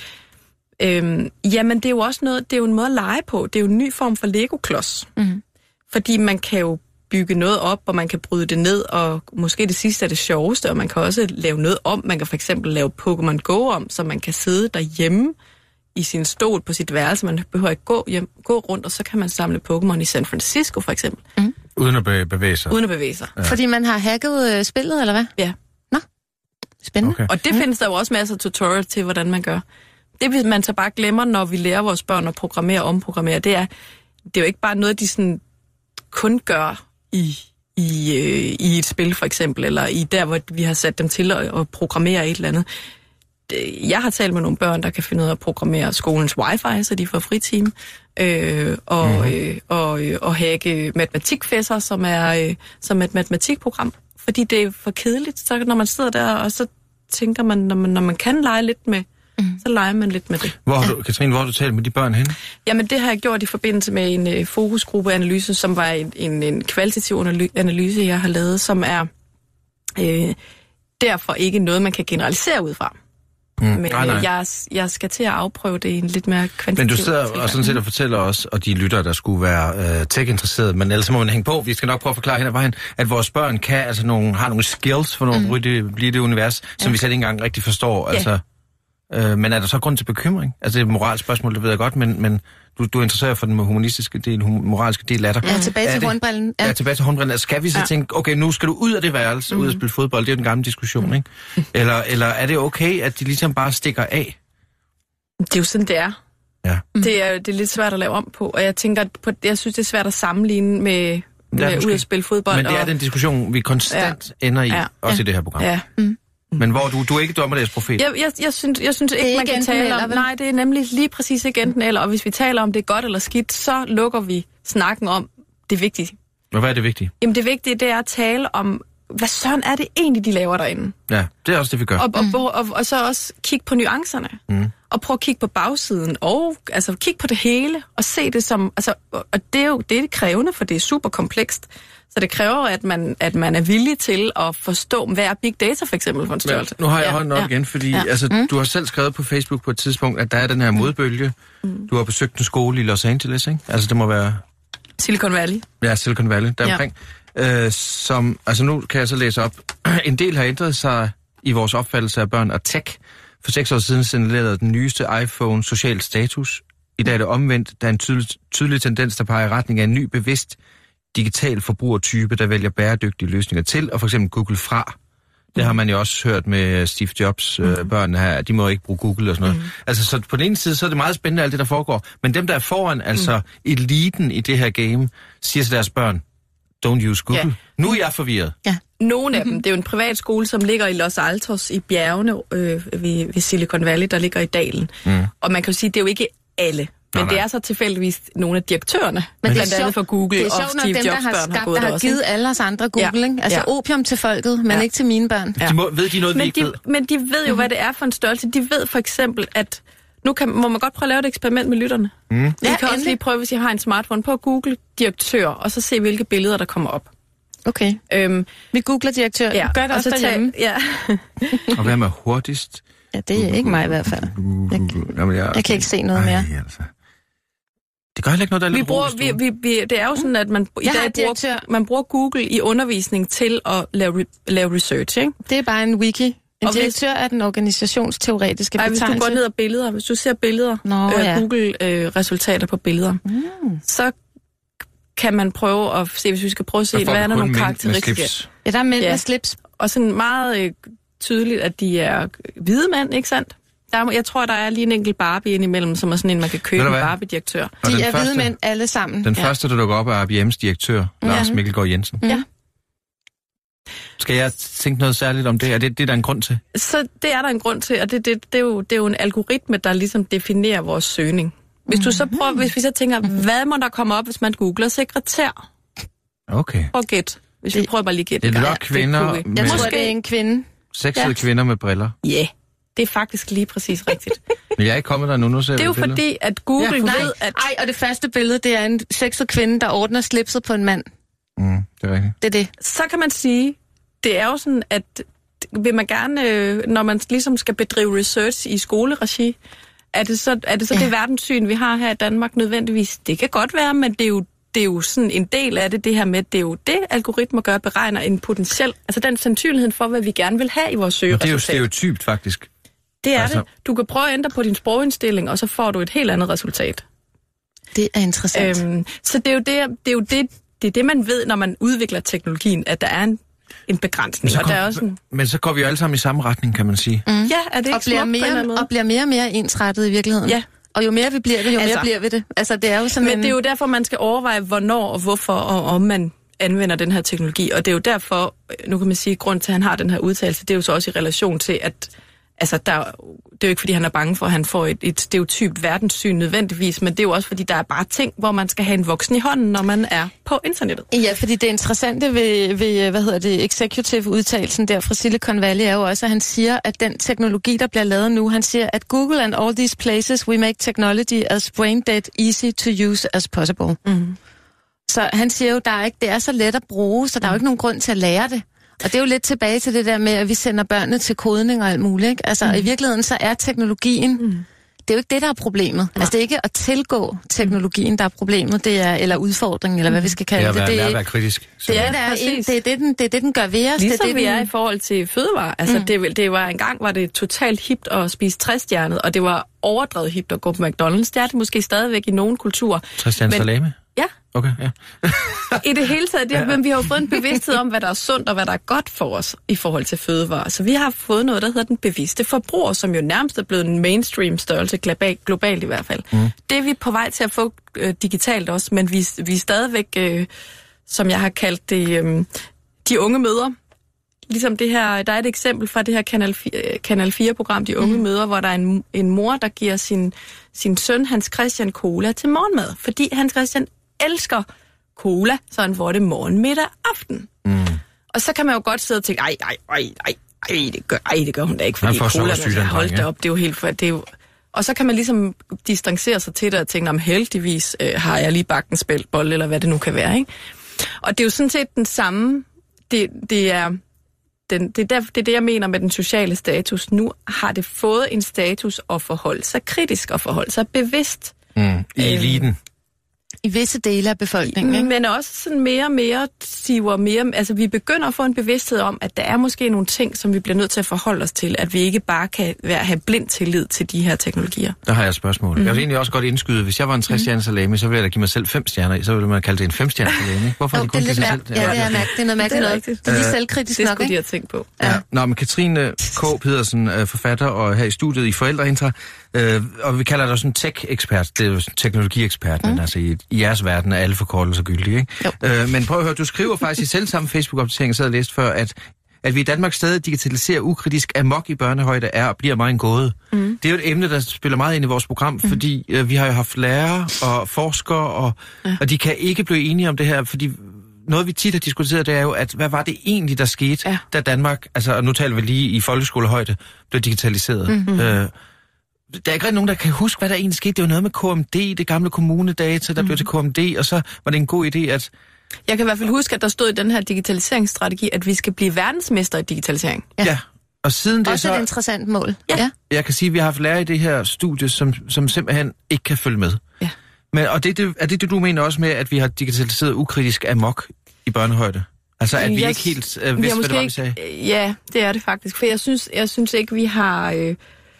øhm, jamen det er jo også noget, det er jo en måde at lege på. Det er jo en ny form for Lego-klods. Mm. Fordi man kan jo bygge noget op, og man kan bryde det ned, og måske det sidste er det sjoveste, og man kan også lave noget om. Man kan for eksempel lave Pokémon Go om, så man kan sidde derhjemme i sin stol på sit værelse. Man behøver ikke gå, hjem, gå rundt, og så kan man samle Pokémon i San Francisco for eksempel. Mm.
Uden at bevæge sig.
Uden at bevæge sig.
Ja. Fordi man har hacket øh, spillet, eller hvad?
Ja.
Spændende.
Okay. Og det mm. findes der jo også masser af tutorial til, hvordan man gør. Det, man så bare glemmer, når vi lærer vores børn at programmere og omprogrammere, det er, det er jo ikke bare noget, de sådan kun gør i, i, øh, i et spil, for eksempel, eller i der, hvor vi har sat dem til at, at programmere et eller andet. Jeg har talt med nogle børn, der kan finde ud af at programmere skolens wifi, så de får fritime, øh, og, mm. øh, og, øh, og hacke matematikfæsser, som er, øh, som er et matematikprogram. Fordi det er for kedeligt, så når man sidder der, og så tænker man, når man, når man kan lege lidt med, mm. så leger man lidt med det.
Hvor har du, Katrine, hvor har du talt med de børn henne?
Jamen, det har jeg gjort i forbindelse med en uh, fokusgruppeanalyse, som var en, en, en kvalitativ analyse, jeg har lavet, som er øh, derfor ikke noget, man kan generalisere ud fra. Mm. Men nej, nej. Jeg, jeg skal til at afprøve det i en lidt mere kvantitativ.
Men du sidder og sådan set og fortæller os, og de lytter, der skulle være øh, tech-interesserede, men ellers må man hænge på. Vi skal nok prøve at forklare hen ad vejen, at vores børn kan, altså nogle, har nogle skills for nogle mm. det, blive det univers, ja. som vi slet ikke engang rigtig forstår. Ja. Altså, øh, men er der så grund til bekymring? Altså det er et moralsk spørgsmål, det ved jeg godt, men, men du, du er interesseret for den humanistiske del, moralske del af dig.
Ja, tilbage til hornbrillen.
Ja. ja, tilbage til hornbrillen. Altså, skal vi så ja. tænke, okay, nu skal du ud af det værelse, mm. ud og spille fodbold, det er jo den gamle diskussion, ikke? Eller, eller er det okay, at de ligesom bare stikker af?
Det er jo sådan, det er.
Ja.
Det er, det er lidt svært at lave om på, og jeg tænker, på, jeg synes, det er svært at sammenligne med, med ja, ud at spille fodbold.
Men det er
og...
den diskussion, vi konstant ja. ender i, ja. også ja. i det her program.
Ja. Mm.
Men hvor du, du er ikke dommedagsprofet?
Jeg, jeg, jeg, synes, jeg synes ikke, man kan tale om... Nej, det er nemlig lige præcis ikke enten eller. Og hvis vi taler om det er godt eller skidt, så lukker vi snakken om det vigtige.
Og hvad er det vigtige?
Jamen det vigtige, det er at tale om, hvad sådan er det egentlig, de laver derinde?
Ja, det er også det, vi gør.
Og, og, mm. og, og, og så også kigge på nuancerne. Mm. og prøv at kigge på bagsiden, og altså kig på det hele, og se det som, altså, og det er jo det er krævende, for det er super komplekst. Så det kræver, at man, at man er villig til at forstå, hvad er big data for eksempel for en størrelse.
Nu har jeg
ja,
hånden op
ja.
igen, fordi
ja.
altså,
mm.
du har selv skrevet på Facebook på et tidspunkt, at der er den her modbølge. Mm. Du har besøgt en skole i Los Angeles, ikke? Altså det må være...
Silicon Valley.
Ja, Silicon Valley, der
ja.
omkring. Øh, som, altså nu kan jeg så læse op. En del har ændret sig i vores opfattelse af børn og tech. For seks år siden signalerede den nyeste iPhone social status. I dag er det omvendt. Der er en tydelig, tydelig tendens, der peger i retning af en ny bevidst digital forbrugertype, der vælger bæredygtige løsninger til, og for eksempel Google fra. Det har man jo også hørt med Steve Jobs øh, mm. børn her. De må ikke bruge Google og sådan noget. Mm. Altså, så på den ene side, så er det meget spændende, alt det, der foregår. Men dem, der er foran, altså mm. eliten i det her game, siger til deres børn, don't use Google. Ja. Nu er jeg forvirret.
Ja. Nogle af dem. Det er jo en privat skole, som ligger i Los Altos i bjergene øh, ved, ved Silicon Valley, der ligger i dalen. Mm. Og man kan jo sige, det er jo ikke alle. Men nej, nej. Det er så tilfældigvis nogle af direktørerne, men blandt andet for Google og Steve Jobs børn har,
skabt,
gået
der har
også,
givet alle os andre Google, ja. Ikke? Altså ja. Opium til folket, men ja. Ikke til mine børn.
Ja. De må, ved de noget,
men
vi ikke
de,
ved?
Men de ved jo, hvad det er for en størrelse. De ved for eksempel, at nu kan, må man godt prøve at lave et eksperiment med lytterne. Mm. De ja, kan også lige prøve, hvis I har en smartphone, på at google direktør, og så se, hvilke billeder, der kommer op.
Okay. Øhm, vi googler direktør.
Ja.
Gør det også derhjemme.
Ja.
Og hvad med hurtigst?
Ja, det er ikke mig i hvert fald. Jeg,
Jamen, jeg,
jeg kan ikke se noget
ej,
mere.
Altså. Det gør heller ikke noget, der er
vi
lidt
bruger, vi, vi, vi, det er jo sådan, at man i
jeg
dag bruger, man bruger Google i undervisning til at lave, lave research, ikke?
Det er bare en wiki. En
og
direktør hvis, er den organisationsteoretiske betegnelse.
Hvis du går ned og billeder, hvis du ser billeder, Nå, øh, ja. Google-resultater øh, på billeder, mm. så kan man prøve at se, hvis vi skal prøve at se, hvad er der nogle karakteristikker.
Ja, der er mænd
ja.
med slips.
Og sådan meget øh, tydeligt, at de er hvide mænd, ikke sandt? Der er, jeg tror, der er lige en enkelt Barbie indimellem, som er sådan en, man kan købe en Barbie-direktør.
De er første, hvide mænd alle sammen.
Den ja. første, der dukker op, er I B M's direktør, Lars ja. Mikkelgaard Jensen.
Ja.
Skal jeg tænke noget særligt om det? Er det, det er der en grund til?
Så det er der en grund til, og det, det, det, er, jo, det er jo en algoritme, der ligesom definerer vores søgning. Hvis du så prøver, hvis vi så tænker, hvad må der komme op, hvis man googler sekretær?
Okay.
Prøv at gætte. Hvis vi prøver bare lige at gætte.
Det er nok kvinder
med... Jeg tror, det er en kvinde.
Sexede ja. kvinder med briller.
Ja. Yeah. Det er faktisk lige præcis rigtigt.
Men jeg er ikke kommet der nu, nu ser
det er jo
billeder.
fordi, at Google
ja,
ved, at...
Ej, og det første billede, det er en sexet kvinde, der ordner slipset på en mand.
Mm, det er rigtigt.
Det er det.
Så kan man sige, det er jo sådan, at vil man gerne, når man ligesom skal bedrive research i skoleregi, er det så, er det, så ja. det verdenssyn, vi har her i Danmark nødvendigvis? Det kan godt være, men det er jo det er jo sådan en del af det, det her med, det er jo det, algoritmer gør, beregner en potentiel, altså den sandsynlighed for, hvad vi gerne vil have i vores søgeresultat.
Det er jo stereotypt, faktisk.
Det er altså. det. Du kan prøve at ændre på din sprogindstilling, og så får du et helt andet resultat.
Det er interessant. Øhm,
så det er, jo det, det er jo det, det er det, man ved, når man udvikler teknologien, at der er en, en begrænsning.
Men så,
og
kom,
der er også en...
men så går vi jo alle sammen i samme retning, kan man sige.
Mm. Ja, er det ikke
og bliver, mere, og bliver mere og mere ensrettet i virkeligheden.
Ja.
Og jo mere vi bliver det, jo
altså,
mere bliver vi det. Altså, det er jo sådan
men
en...
det er jo derfor, man skal overveje, hvornår og hvorfor, og om man anvender den her teknologi. Og det er jo derfor, nu kan man sige, grund til, at han har den her udtalelse, det er jo så også i relation til, at altså, der, det er jo ikke, fordi han er bange for, at han får et, et stereotypt verdenssyn nødvendigvis, men det er jo også, fordi der er bare ting, hvor man skal have en voksen i hånden, når man er på internettet.
Ja, fordi det interessante ved, ved hvad hedder det, executive-udtalelsen der fra Silicon Valley er jo også, at han siger, at den teknologi, der bliver lavet nu, han siger, at Google and all these places, we make technology as brain dead, easy to use as possible. Mm. Så han siger jo, der er ikke, det er så let at bruge, så der er jo ikke nogen grund til at lære det. Og det er jo lidt tilbage til det der med, at vi sender børnene til kodning og alt muligt, ikke? Altså, mm. i virkeligheden, så er teknologien, mm. det er jo ikke det, der er problemet. Ja. Altså, det er ikke at tilgå teknologien, der er problemet, det er, eller udfordringen, eller hvad vi skal kalde det.
Det er at
være,
være, være kritisk.
Det er, der er en, det, er det, den, det er det, den gør ved os.
Ligesom
det er det,
vi
den...
er i forhold til fødevarer. Altså, mm. det, det var engang var det totalt hipt at spise træstjernet, og det var overdrevet hipt at gå på McDonald's. Det er det måske stadigvæk i nogle kulturer.
Træstjernet salami?
Ja.
Okay, ja.
I det hele taget, det, ja. Men vi har jo fået en bevidsthed om, hvad der er sundt og hvad der er godt for os i forhold til fødevarer. Så vi har fået noget, der hedder den bevidste forbruger, som jo nærmest er blevet en mainstream størrelse, globalt, globalt i hvert fald. Mm. Det er vi på vej til at få øh, digitalt også, men vi, vi er stadigvæk, øh, som jeg har kaldt det, øh, de unge mødre. Ligesom det her, der er et eksempel fra det her Kanal fire-program, De Unge mm. Mødre, hvor der er en, en mor, der giver sin, sin søn, Hans Christian, cola til morgenmad, fordi Hans Christian elsker cola, så han får det morgen, middag, aften. Mm. Og så kan man jo godt sidde og tænke, ej, ej, ej, ej, ej, det gør, ej, det gør hun da ikke, fordi cola, man hold da op, det er jo helt for, det er jo, Og så kan man ligesom distancere sig til det og tænke, om heldigvis øh, har jeg lige bagt en spæltbolle, eller hvad det nu kan være, ikke? Og det er jo sådan set den samme, det, det er... Den, det, er der, det er det, jeg mener med den sociale status. Nu har det fået en status at forholde sig kritisk og forholde sig bevidst.
Mm, I eliten.
I visse dele af befolkningen, ikke?
Men også sådan mere og mere siver mere... Altså, vi begynder at få en bevidsthed om, at der er måske nogle ting, som vi bliver nødt til at forholde os til. At vi ikke bare kan være, have blind tillid til de her teknologier.
Der har jeg et spørgsmål. Mm. Jeg vil egentlig også godt indskyde, hvis jeg var en tres-stjernes salami, så ville jeg da give mig selv fem stjerner i. Så ville man kalde det en fem-stjernes salami. Hvorfor
oh,
de kun
det er lidt
selv?
Ja, det er mærkeligt. Det er noget mærkeligt noget. Det er lige selvkritisk
nok,
nok,
ikke? Det skulle de
ikke?
have tænkt på.
Ja. Ja. Nå, men Katrine K. Pedersen, forfatter og her i studiet i Forældreintra, øh, og vi kalder dig sådan tech-ekspert. Det er jo teknologiekspert, mm. men altså i, i jeres verden er alle forkortelser gyldige, ikke? Øh, men prøv at høre, du skriver faktisk i selv samme Facebook-opdatering, så jeg læst før, at at vi i Danmark stadig digitaliserer ukritisk amok i børnehøjde er og bliver meget en gåde. Mm. Det er jo et emne, der spiller meget ind i vores program, mm. fordi øh, vi har jo haft lærere og forskere, og, ja. og de kan ikke blive enige om det her, fordi noget, vi tit har diskuteret, det er jo, at hvad var det egentlig, der skete, ja. da Danmark, altså og nu taler vi lige i folkeskolehøjde, blev digitaliseret. Mm-hmm. Øh, der er ikke rigtig nogen, der kan huske, hvad der egentlig skete. Det var noget med K M D, det gamle kommunedata, der mm. blev til K M D, og så var det en god idé, at...
Jeg kan i hvert fald huske, at der stod i den her digitaliseringsstrategi, at vi skal blive verdensmester i digitalisering.
Ja, ja. Og siden det
også
så...
et interessant mål.
Ja. ja.
Jeg kan sige, at vi har haft lærere i det her studie, som, som simpelthen ikke kan følge med.
Ja.
Men, og det, det, er det det, du mener også med, at vi har digitaliseret ukritisk amok i børnehøjde? Altså, at vi jeg, ikke helt øh, vidste, hvad det var, vi sagde?
Ikke, ja, det er det faktisk. For jeg synes, jeg synes ikke, vi har... Øh,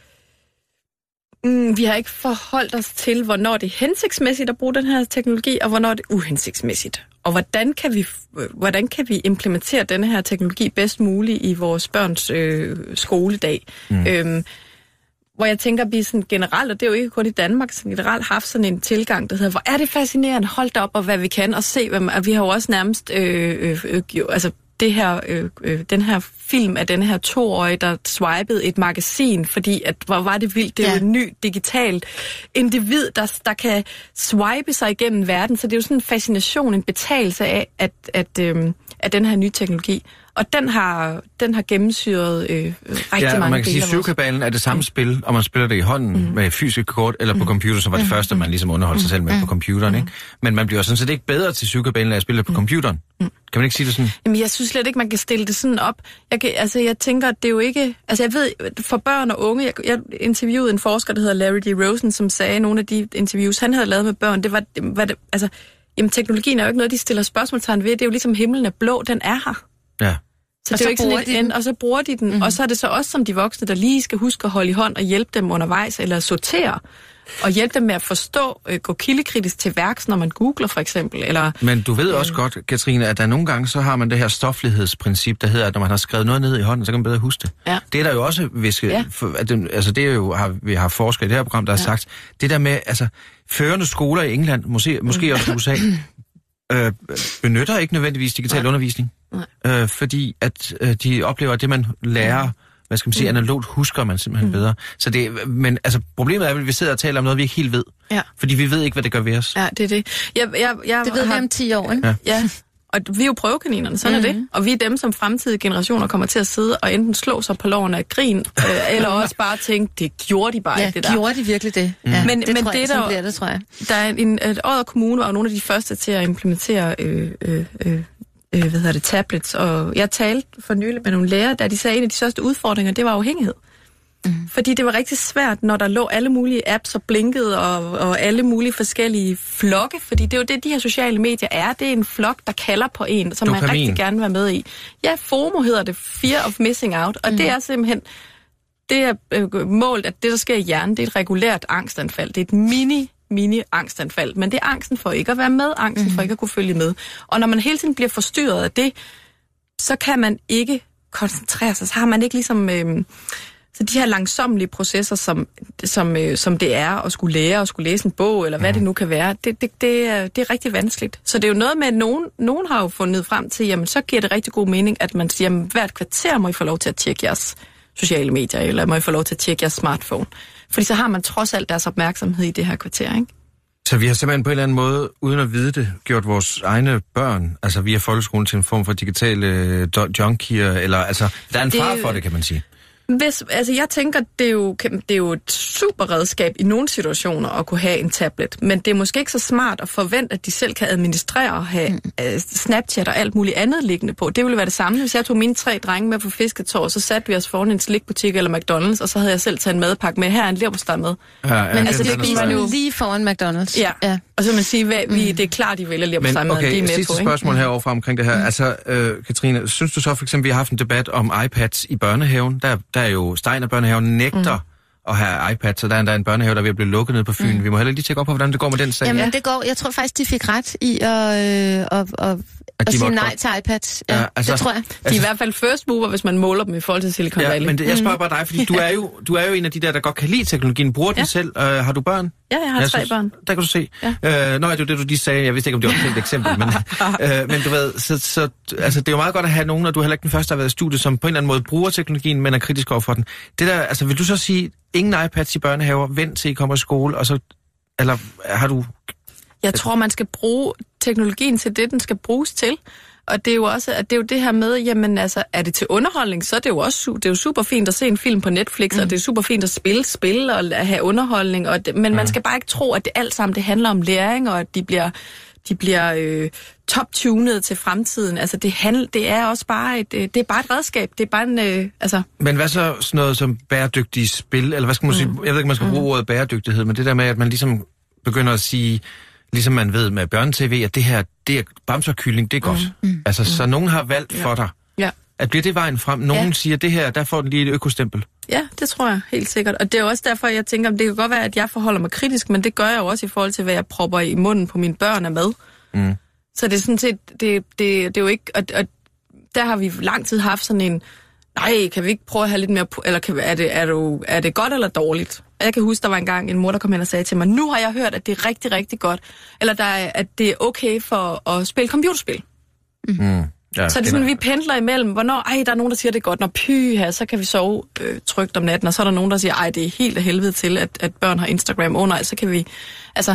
mm, vi har ikke forholdt os til, hvornår det er hensigtsmæssigt at bruge den her teknologi, og hvornår det er uhensigtsmæssigt. Og hvordan kan vi, hvordan kan vi implementere denne her teknologi bedst muligt i vores børns øh, skoledag? Mm. Øhm, hvor jeg tænker, at vi sådan generelt, og det er jo ikke kun i Danmark, som generelt har haft sådan en tilgang, der hedder, hvor er det fascinerende, hold da op, og hvad vi kan, og se, hvad man, og vi har jo også nærmest, øh, øh, øh, altså det her, øh, øh, den her film af den her toårige, der swipede et magasin, fordi at, hvor var det vildt, det er ja. jo en ny digital individ, der, der kan swipe sig igennem verden, så det er jo sådan en fascination, en betalelse af, at, at, øh, af den her nye teknologi. Og den har, den har gennemsyret øh, rigtig
ja,
mange
man kan sige, at syvkabalen er det samme mm. spil, om man spiller det i hånden mm. med fysisk kort eller på mm. computer, som var det mm. første, man ligesom underholdt sig selv med mm. på computeren. Ikke? Men man bliver sådan set ikke bedre til syvkabalen, af at spille det på mm. computeren. Mm. Kan man ikke sige det sådan?
Jamen, jeg synes slet ikke, man kan stille det sådan op. Jeg, kan, altså, jeg tænker, at det er jo ikke... Altså, jeg ved, for børn og unge... Jeg, jeg interviewede en forsker, der hedder Larry D. Rosen, som sagde, nogle af de interviews, han havde lavet med børn, det var... Det, var det, altså, jamen, teknologien er jo ikke noget, de stiller spørgsmålstegn ved. Det er jo ligesom, himlen er blå, den er her.
Ja.
Så og, det er så ikke sådan et end, og så bruger de den, mm-hmm. og så er det så også som de voksne, der lige skal huske at holde i hånd og hjælpe dem undervejs, eller sortere, og hjælpe dem med at forstå, øh, gå kildekritisk til værks, når man googler for eksempel. Eller,
Men du ved også øh, godt, Katrine, at der nogle gange, så har man det her stoflighedsprincip, der hedder, at når man har skrevet noget ned i hånden, så kan man bedre huske det. Ja. Det er der jo også, hvis, ja. for, at det, altså det er jo, har, vi har forskere i det her program, der ja. har sagt, det der med, altså, førende skoler i England, måske, måske mm. også i U S A, øh, benytter ikke nødvendigvis digital Nej. undervisning. Øh, fordi at øh, de oplever, at det, man lærer, hvad skal man sige, analogt, husker man simpelthen mm. bedre. Så det, men altså, problemet er, at vi sidder og taler om noget, vi ikke helt ved. Ja. Fordi vi ved ikke, hvad det gør ved os.
Ja, det er det. Jeg, jeg, jeg
det ved
har...
vi om ti år, ikke?
Ja. ja. Og vi er jo prøvekaninerne, sådan mm-hmm. er det. Og vi er dem, som fremtidige generationer kommer til at sidde og enten slå sig på loven af grin, øh, eller også bare tænke, det gjorde de bare
ja,
ikke, det der.
gjorde de virkelig det? Mm. Ja,
men,
det
men
tror jeg,
det, der,
bliver det, tror jeg.
Der er en, et Odder Kommune var jo nogle af de første til at implementere øh, øh, øh, øh, hvad hedder det, tablets. Og jeg talte for nylig med nogle lærere, der de sagde, at en af de største udfordringer, det var afhængighed. Mm. Fordi det var rigtig svært, når der lå alle mulige apps og blinkede, og, og alle mulige forskellige flokke, fordi det er jo det, de her sociale medier er. Det er en flok, der kalder på en, som Dopamin. man rigtig gerne vil være med i. Ja, FOMO hedder det, Fear of Missing Out, og mm. det er simpelthen, det er øh, målt, at det, der sker i hjernen, det er et regulært angstanfald. Det er et mini mini-angstanfald, men det er angsten for ikke at være med, angsten mm. for ikke at kunne følge med. Og når man hele tiden bliver forstyrret af det, så kan man ikke koncentrere sig, så har man ikke ligesom... Øh, Så de her langsommelige processer, som, som, øh, som det er at skulle lære og skulle læse en bog, eller hvad mm. det nu kan være, det, det, det, er, det er rigtig vanskeligt. Så det er jo noget med, at nogen, nogen har jo fundet frem til, jamen så giver det rigtig god mening, at man siger, jamen hvert kvarter må I få lov til at tjekke jeres sociale medier, eller må I få lov til at tjekke jeres smartphone. Fordi så har man trods alt deres opmærksomhed i det her kvarter, ikke?
Så vi har simpelthen på en eller anden måde, uden at vide det, gjort vores egne børn, altså via folkeskolen, til en form for digitale junkier, eller altså, der er en far for det, kan man sige.
Hvis, altså jeg tænker, det er, jo, det er jo et super redskab i nogle situationer at kunne have en tablet, men det er måske ikke så smart at forvente, at de selv kan administrere og have mm. uh, Snapchat og alt muligt andet liggende på. Det ville være det samme, hvis jeg tog mine tre drenge med på fisketår, så satte vi os foran en slikbutik eller McDonald's, og så havde jeg selv taget en madpakke med. Her er en leverpostej med.
Ja, ja,
men
altså,
det spiser man jo lige foran McDonald's.
Ja, ja. Og så man sige, hvad, vi, det er klart, de vælger leverpostej med,
okay,
de er med
sidste
på.
spørgsmål herovre omkring det her. Mm. Altså, øh, Katrine, synes du så for eksempel, vi har haft en debat om iPads i børnehaven? Der, der er jo Steiner børnehaven nægter mm. at have iPad, så der er endda en børnehave, der er ved at blive lukket ned på Fyn. Mm. Vi må heller lige tjekke op på, hvordan det går med den sag.
Jamen, det går. Jeg tror faktisk, de fik ret i at, øh, at, at, at sige nej til iPads. Ja, ja, altså, det tror jeg.
De er altså, i hvert fald first mover, hvis man måler dem i forhold til Silicon Valley.
Ja, men det, jeg spørger bare dig, fordi du er jo, du er jo en af de der, der godt kan lide teknologien. Bruger den ja. selv? Uh, har du børn?
Ja, jeg har
jeg
tre
synes,
børn.
Der kan du se. Ja. Uh, nå, det er det, du lige sagde. Jeg vidste ikke, om det var et eksempel, men, uh, men du ved, så, så altså, det er jo meget godt at have nogen, og du er heller ikke den første, der har været i studiet, som på en eller anden måde bruger teknologien, men er kritisk over for den. Det der, altså, vil du så sige, ingen iPads i børnehaver, vent til I kommer i skole, og så, eller har du...
Jeg tror, man skal bruge teknologien til det, den skal bruges til. Og det er jo også, at det er jo det her med, jamen altså, er det til underholdning, så er det jo også, det er jo super fint at se en film på Netflix, mm. og det er super fint at spille spil og at have underholdning, og det, men mm. man skal bare ikke tro, at det alt sammen, det handler om læring, og at de bliver, de bliver øh, top-tunet til fremtiden. Altså, det, handl, det er også bare et, det er bare et redskab, det er bare en, øh, altså... Men
hvad så sådan noget som bæredygtige spil, eller hvad skal man mm. sige, jeg ved ikke, man skal bruge mm. ordet bæredygtighed, men det der med, at man ligesom begynder at sige... Ligesom man ved med børne-tv, at det her, det er bamserkylling, det er godt. Mm. Mm. Altså, så nogen har valgt ja. for dig. Ja. At bliver det vejen frem? Nogen ja. siger, det her, der får den lige et økostempel.
Ja, det tror jeg helt sikkert. Og det er også derfor, jeg tænker, det kan godt være, at jeg forholder mig kritisk, men det gør jeg jo også i forhold til, hvad jeg propper i munden på mine børn af mad. Mm. Så det er sådan set, det, det, det er jo ikke... Og, og der har vi lang tid haft sådan en... Nej, kan vi ikke prøve at have lidt mere... Eller kan, er, det, er, du, er det godt eller dårligt? Jeg kan huske, der var engang en mor, der kom hen og sagde til mig, nu har jeg hørt, at det er rigtig, rigtig godt, eller der er, at det er okay for at spille computerspil. Mm. Mm. Ja, så det er sådan, vi pendler imellem, hvornår, ej, der er nogen, der siger, det er godt, når pyha, så kan vi sove øh, trygt om natten, og så er der nogen, der siger, ej, det er helt af helvede til, at, at børn har Instagram. Åh oh, nej, så kan vi, altså...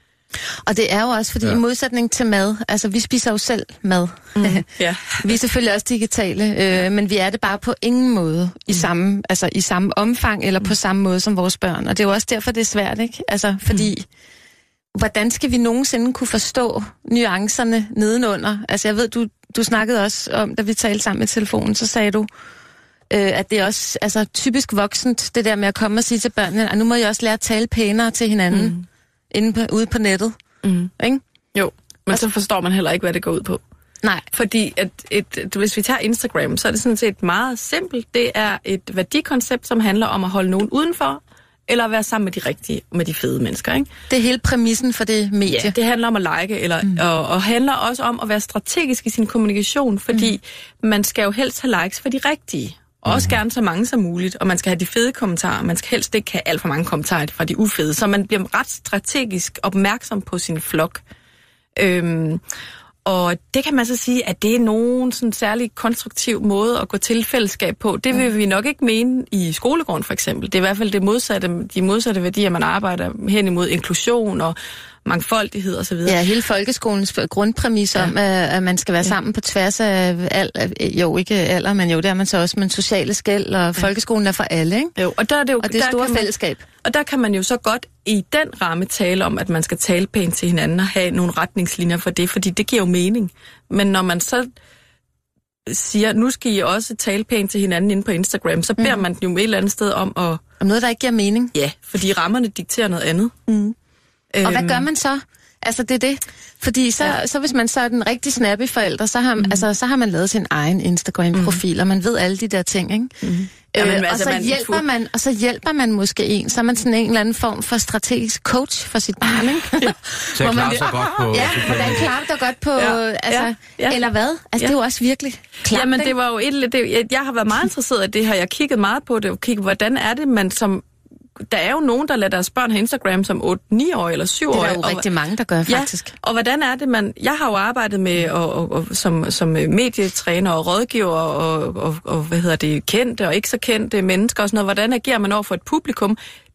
Og det er jo også, fordi ja. i modsætning til mad, altså vi spiser jo selv mad. Mm, yeah. Vi er selvfølgelig også digitale, øh, men vi er det bare på ingen måde i samme, altså i samme omfang eller på samme måde som vores børn. Og det er jo også derfor, det er svært, ikke? Altså, fordi, mm. hvordan skal vi nogensinde kunne forstå nuancerne nedenunder? Altså jeg ved, du, du snakkede også om, da vi talte sammen i telefonen, så sagde du, øh, at det er også altså, typisk voksent, det der med at komme og sige til børnene, at nu må I også lære at tale pænere til hinanden. Mm. Inde på, ude på nettet, mm. ikke?
Jo, men så forstår man heller ikke, hvad det går ud på.
Nej.
Fordi at et, et, hvis vi tager Instagram, så er det sådan set meget simpelt. Det er et værdikoncept, som handler om at holde nogen udenfor, eller at være sammen med de rigtige, med de fede mennesker, ikke?
Det er hele præmissen for det medie.
Ja, det handler om at like, eller, mm. og, og handler også om at være strategisk i sin kommunikation, fordi mm. man skal jo helst have likes for de rigtige. Og også gerne så mange som muligt, og man skal have de fede kommentarer. Man skal helst ikke have alt for mange kommentarer fra de ufede, så man bliver ret strategisk opmærksom på sin flok. Øhm, og det kan man så sige, at det er nogen sådan særlig konstruktiv måde at gå til fællesskab på. Det vil vi nok ikke mene i skolegården for eksempel. Det er i hvert fald det modsatte, de modsatte værdier, man arbejder hen imod inklusion og mangfoldighed og så videre.
Ja, hele folkeskolens grundpræmis om, ja. at man skal være sammen ja. på tværs af al, jo ikke alder, men jo, det er man så også, men sociale skel, og ja. folkeskolen er for alle, ikke?
Jo, og der er det jo...
Og det er store fællesskab.
Man, og der kan man jo så godt i den ramme tale om, at man skal tale pænt til hinanden og have nogle retningslinjer for det, fordi det giver jo mening. Men når man så siger, nu skal I også tale pænt til hinanden inde på Instagram, så beder mm. man jo et eller andet sted om at...
Om noget, der ikke giver mening?
Ja, fordi rammerne dikterer noget andet.
Mm. Og hvad gør man så? Altså, det er det. Fordi så, ja. så hvis man så er den rigtig snappy forælder, så har, mm. altså, så har man lavet sin egen Instagram-profil, mm. og man ved alle de der ting, ikke? Mm. Jamen, øh, altså, og, så man hjælper fu- man, og så hjælper man måske en, så er man sådan en eller anden form for strategisk coach for sit barn, ikke?
Ja. Så jeg klarer sig godt på...
Ja, hvordan klarer du godt på... Ja. Altså, ja. Ja. Eller hvad? Altså, ja. det er jo også virkelig klart.
Jamen, det var jo et... Det, jeg har været meget interesseret i det her. Jeg kiggede meget på det, og kiggede, hvordan er det, man som... Der er jo nogen, der lader deres børn have Instagram som otte ni år eller syv år.
Det er jo rigtig mange, der gør, faktisk.
Ja, og hvordan er det, man... Jeg har jo arbejdet med og, og, og, som, som medietræner og rådgiver og, og, og hvad hedder det, kendte og ikke så kendte mennesker og sådan noget. Hvordan agerer man over for et publikum?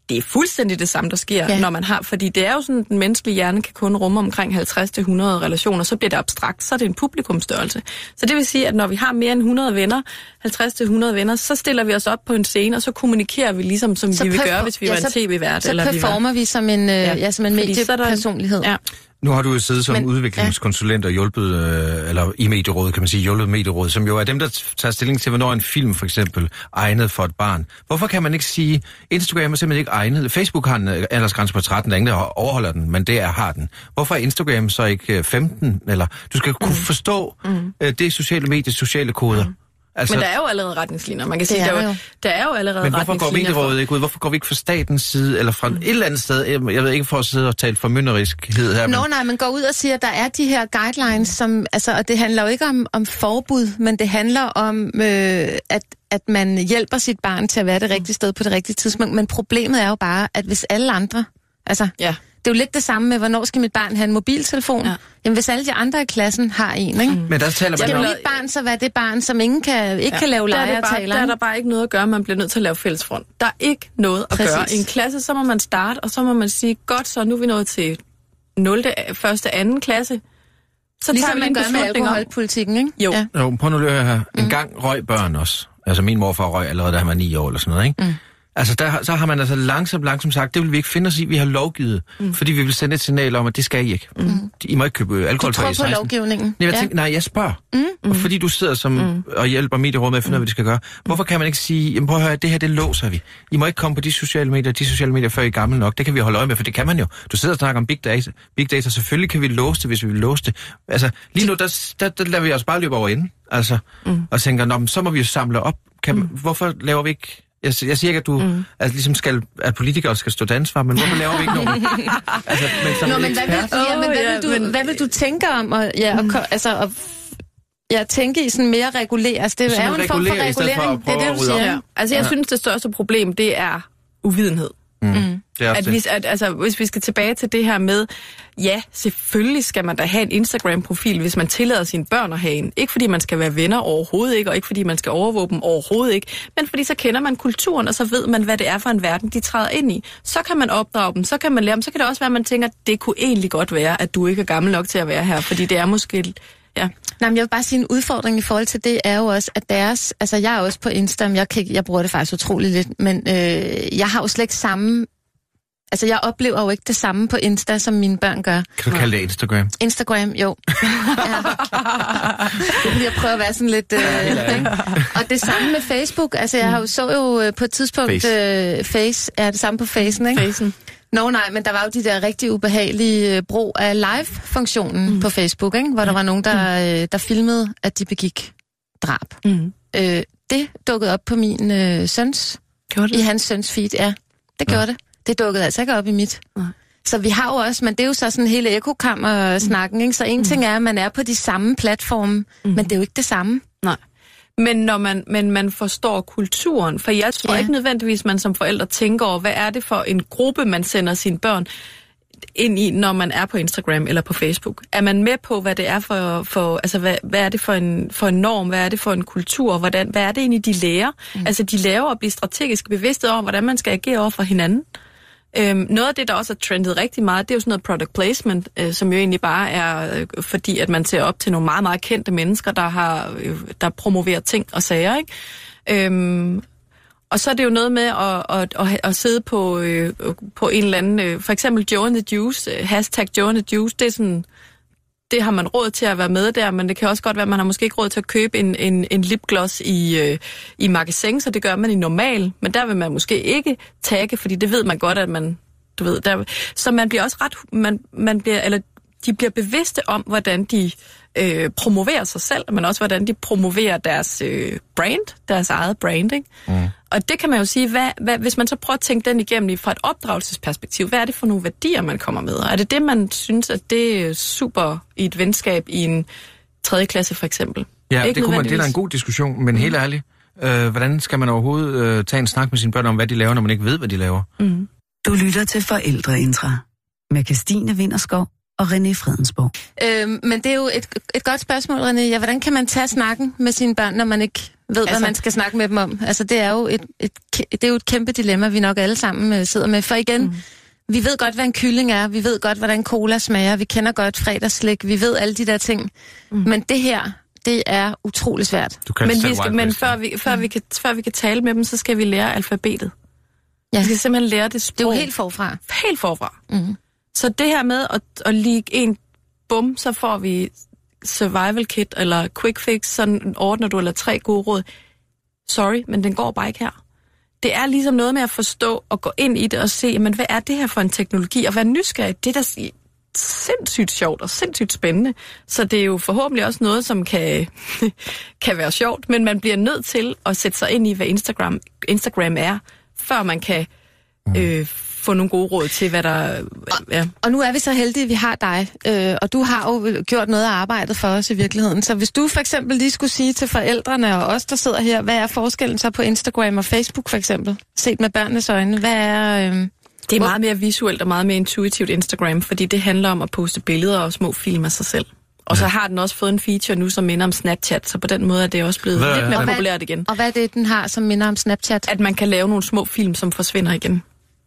det er fuldstændig det samme, der sker,
ja.
når man har... Fordi det er jo sådan, at den menneskelige hjerne kan kun rumme omkring halvtreds til hundrede relationer, så bliver det abstrakt, så er det en publikumstørrelse. Så det vil sige, at når vi har mere end hundrede venner, halvtreds til hundrede venner, så stiller vi os op på en scene, og så kommunikerer vi ligesom, som så vi vil gøre, hvis vi ja, var en tv-vært.
Så
eller
performer vi, vi som en, ja. Ja, som en mediepersonlighed. Ja.
Nu har du jo siddet som Men, udviklingskonsulent og hjulpet, øh, eller i medierådet, kan man sige, hjulpet medierådet, som jo er dem, der tager stilling til, hvornår en film for eksempel egnet for et barn. Hvorfor kan man ikke sige, Instagram er simpelthen ikke egnet? Facebook har en aldersgrænse på tretten, der ingen der overholder den, men det er har den. Hvorfor er Instagram så ikke femten? Eller du skal kunne forstå mm. øh, det sociale medier, sociale koder. Mm.
Altså, men der er jo allerede retningslinjer. Man kan sige, der er, jo, der er jo allerede
retningslinjer. Men hvorfor går medierådet ikke ud? Hvorfor går vi ikke fra statens side, eller fra mm. et eller andet sted? Jeg ved ikke for at sidde og tale formynderiskhed her.
Nå, men... nej, man går ud og siger, at der er de her guidelines, som, altså, og det handler jo ikke om, om forbud, men det handler om, øh, at, at man hjælper sit barn til at være det rigtige sted på det rigtige tidspunkt. Men problemet er jo bare, at hvis alle andre, altså... Ja. Det er jo lidt det samme med, hvornår skal mit barn have en mobiltelefon? Ja. Jamen, hvis alle de andre i klassen har en, ikke?
Mm. Men der taler man
skal mit barn så være det barn, som ingen kan, ikke ja. kan lave legeaftaler?
Der er der bare ikke noget at gøre, man bliver nødt til at lave fælles front. Der er ikke noget at Præcis. gøre. I en klasse, så må man starte, og så må man sige, godt, så nu er vi nået til nul. første, anden klasse. Så
ligesom
tager vi
man gør med alkoholpolitikken, ikke?
Jo.
Ja.
Jo, prøv nu lige at høre her. En mm. gang røg børn også. Altså min morfar røg allerede, da han var ni år eller sådan noget, ikke? Mm. Altså, der, så har man altså langsomt, langsomt sagt, det vil vi ikke finde os i, vi har lovgivet, mm. fordi vi vil sende et signal om, at det skal I ikke. Mm. I må ikke købe alkohol fra
seksten. Du tror på lovgivningen?
Nej, jeg, tænker, nej, jeg spørger. Mm. Og fordi du sidder som mm. og hjælper medierådet med at finde ud af, hvad de skal gøre. Hvorfor kan man ikke sige, jamen prøv at høre, det her, det låser vi. I må ikke komme på de sociale medier, de sociale medier, før I er gamle nok. Det kan vi holde øje med, for det kan man jo. Du sidder og snakker om big data. Big data, selvfølgelig kan vi låse det, hvis vi vil låse det. Altså, lige nu, der, der, der lader vi os bare løbe over inden. Altså, mm. og tænker, nå, så må vi jo samle op. Kan, mm. Hvorfor laver vi ikke... Jeg, jeg siger ikke, at du mm. altså, ligesom skal, at politikere skal stå til ansvar, men hvorfor laver vi ikke nogen? altså, men som
Nå, men hvad vil, ja, men hvad, vil du, men, hvad vil du tænke om at, ja, mm. at, altså, at ja, tænke i sådan mere regulere? Altså, det er jo en form for regulering.
Det er det, du siger. Ja. Altså, jeg ja. synes, det største problem, det er uvidenhed. Mm. Mm. At hvis, at, altså, hvis vi skal tilbage til det her med, ja, selvfølgelig skal man da have en Instagram-profil, hvis man tillader sine børn at have en. Ikke fordi man skal være venner overhovedet ikke, og ikke fordi man skal overvåge dem overhovedet ikke, men fordi så kender man kulturen, og så ved man, hvad det er for en verden, de træder ind i. Så kan man opdrage dem, så kan man lære dem, så kan det også være, at man tænker, det kunne egentlig godt være, at du ikke er gammel nok til at være her, fordi det er måske... Ja. Nej, men jeg vil bare sige, en udfordring i forhold til det er jo også, at deres... Altså, jeg er også på Insta, jeg, kan, jeg bruger det faktisk utroligt lidt, men øh, jeg har jo slet ikke samme... Altså, jeg oplever jo ikke det samme på Insta, som mine børn gør.
Kan du kalde det Instagram?
Instagram, jo. ja. Jeg prøver at være sådan lidt... Øh, ja, og det samme med Facebook. Altså, jeg har jo, så jo på et tidspunkt... Face. Øh, face er det samme på Facen, ikke?
Facen.
Nå nej, men der var jo de der rigtig ubehagelige brug af live-funktionen mm. på Facebook, ikke? Hvor der var nogen, der, øh, der filmede, at de begik drab. Mm. Øh, det dukkede op på min øh, søns... Gjorde det? I hans søns feed, ja. Det gjorde ja. det. Det dukkede altså ikke op i mit. Ja. Så vi har jo også, men det er jo så sådan hele ekokammer-snakken, ikke? Så en mm. ting er, at man er på de samme platforme, mm. men det er jo ikke det samme.
Nej. Men når man, men man forstår kulturen, for jeg tror ja. ikke nødvendigvis, man som forældre tænker over, hvad er det for en gruppe, man sender sine børn ind i, når man er på Instagram eller på Facebook. Er man med på, hvad det er for, for altså hvad, hvad er det for en, for en norm, hvad er det for en kultur, hvordan, hvad er det egentlig, de lærer? Mm. Altså de lærer at blive strategisk bevidste om, hvordan man skal agere over for hinanden. Øhm, noget af det, der også er trendet rigtig meget, det er jo sådan noget product placement, øh, som jo egentlig bare er, øh, fordi at man ser op til nogle meget, meget kendte mennesker, der har øh, der promoverer ting og sager, ikke? Øhm, og så er det jo noget med at, at, at, at sidde på, øh, på en eller anden, øh, for eksempel Joe and the Juice, øh, hashtag Joe and the Juice, det er sådan... Det har man råd til at være med der, men det kan også godt være, at man har måske ikke råd til at købe en, en, en lipgloss i, øh, i magasin, så det gør man i normal. Men der vil man måske ikke tagge, fordi det ved man godt, at man, du ved, der, så man bliver også ret, man, man bliver, eller de bliver bevidste om, hvordan de øh, promoverer sig selv, men også hvordan de promoverer deres øh, brand, deres eget brand, ikke? Mm. Og det kan man jo sige, hvad, hvad, hvis man så prøver at tænke den igennem fra et opdragelsesperspektiv, hvad er det for nogle værdier, man kommer med? Er det det, man synes, at det er super i et venskab i en tredje klasse for eksempel?
Ja, det, kunne man, det er da en god diskussion, men mm. helt ærligt, øh, hvordan skal man overhovedet øh, tage en snak med sine børn om, hvad de laver, når man ikke ved, hvad de laver?
Mm. Du lytter til Forældreintra med Kirstine Winterskov og René Fredensborg.
Øhm, men det er jo et, et godt spørgsmål, René. Ja, hvordan kan man tage snakken med sine børn, når man ikke ved, altså, hvad man skal snakke med dem om. Altså, det er jo et, et, det er jo et kæmpe dilemma, vi nok alle sammen uh, sidder med. For igen, mm. vi ved godt, hvad en kylling er. Vi ved godt, hvordan cola smager. Vi kender godt fredagsslik. Vi ved alle de der ting. Mm. Men det her, det er utrolig svært.
Men, vi skal, men før, vi, før, mm. vi kan, før vi kan tale med dem, så skal vi lære alfabetet. Ja. Vi skal simpelthen lære det sprog.
Det er jo helt forfra.
Helt forfra. Mm. Så det her med at, at lige en bum, så får vi survival kit eller quick fix, sådan ordner du eller tre gode råd. Sorry, men den går bare ikke her. Det er ligesom noget med at forstå og gå ind i det og se, men hvad er det her for en teknologi, og være nysgerrig. Det er da sindssygt sjovt og sindssygt spændende. Så det er jo forhåbentlig også noget, som kan, kan være sjovt, men man bliver nødt til at sætte sig ind i, hvad Instagram, Instagram er, før man kan øh, få nogle gode råd til, hvad der... Ja.
Og nu er vi så heldige, at vi har dig, øh, og du har jo gjort noget af arbejdet for os i virkeligheden. Så hvis du for eksempel lige skulle sige til forældrene og os, der sidder her, hvad er forskellen så på Instagram og Facebook for eksempel, set med børnenes øjne? Hvad er... Øh,
det er meget mere visuelt og meget mere intuitivt Instagram, fordi det handler om at poste billeder og små film af sig selv. Og så har den også fået en feature nu, som minder om Snapchat, så på den måde er det også blevet hvad, lidt mere populært igen.
Og hvad er det, den har, som minder om Snapchat?
At man kan lave nogle små film, som forsvinder igen.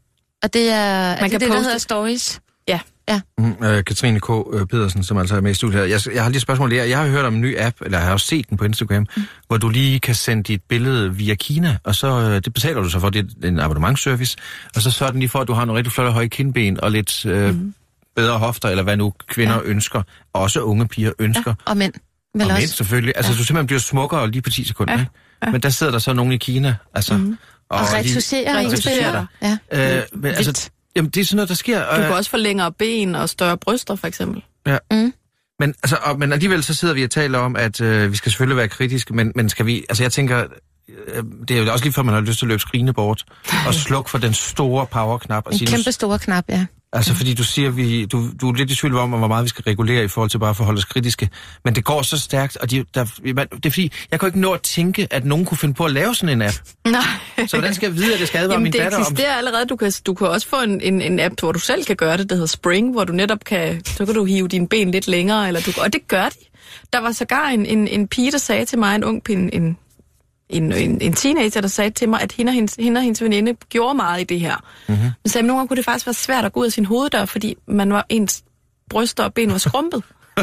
Og det er, man er
kan
det,
poste.
Der hedder Stories?
Ja.
ja.
Mm, øh, Katrine K. Pedersen, som altså er med i studiet her. Jeg, jeg har lige et spørgsmål. Jeg, jeg har hørt om en ny app, eller jeg har også set den på Instagram, mm. hvor du lige kan sende dit billede via Kina, og så øh, det betaler du så for, det er en abonnementsservice, og så sørger den lige for, at du har nogle rigtig flotte høje kindben og lidt øh, mm. bedre hofter, eller hvad nu kvinder ja. ønsker, også unge piger ønsker.
Ja, og mænd. Vel
og
også.
mænd selvfølgelig. Altså, ja. du simpelthen bliver smukkere lige på ti sekunder, ja. Ja. Men der sidder der så nogen i Kina, altså...
Mm. Og, og retusserer ens billeder. Ja.
Øh, men, altså, jamen, det er sådan noget, der sker.
Du kan også få længere ben og større bryster, for eksempel.
Ja.
Mm.
Men, altså, og, men alligevel så sidder vi og taler om, at øh, vi skal selvfølgelig være kritiske, men, men skal vi... Altså, jeg tænker... Øh, det er jo også lige før, man har lyst til at løbe skrigende bort og slukke for den store powerknap.
En kæmpe store knap, ja.
Altså, fordi du siger, vi, du, du er lidt i tvivl om, hvor meget vi skal regulere i forhold til bare at forholde os kritiske. Men det går så stærkt, og de, der, det er fordi, jeg kan ikke nå at tænke, at nogen kunne finde på at lave sådan en app.
Nej.
Så hvordan skal jeg vide, at det skal advare min datter om?
Det eksisterer allerede. Du kan, du kan også få en, en, en app, hvor du selv kan gøre det, der hedder Spring, hvor du netop kan, så kan du hive dine ben lidt længere, eller du, og det gør de. Der var sågar en, en, en pige, der sagde til mig, en ung pige, en, En, en, en teenager, der sagde til mig, at hende og hendes, hende og hendes veninde gjorde meget i det her. Mm-hmm. Men sagde, at nogle gange kunne det faktisk være svært at gå ud af sin hoveddør, fordi man var ens bryster og ben var skrumpet.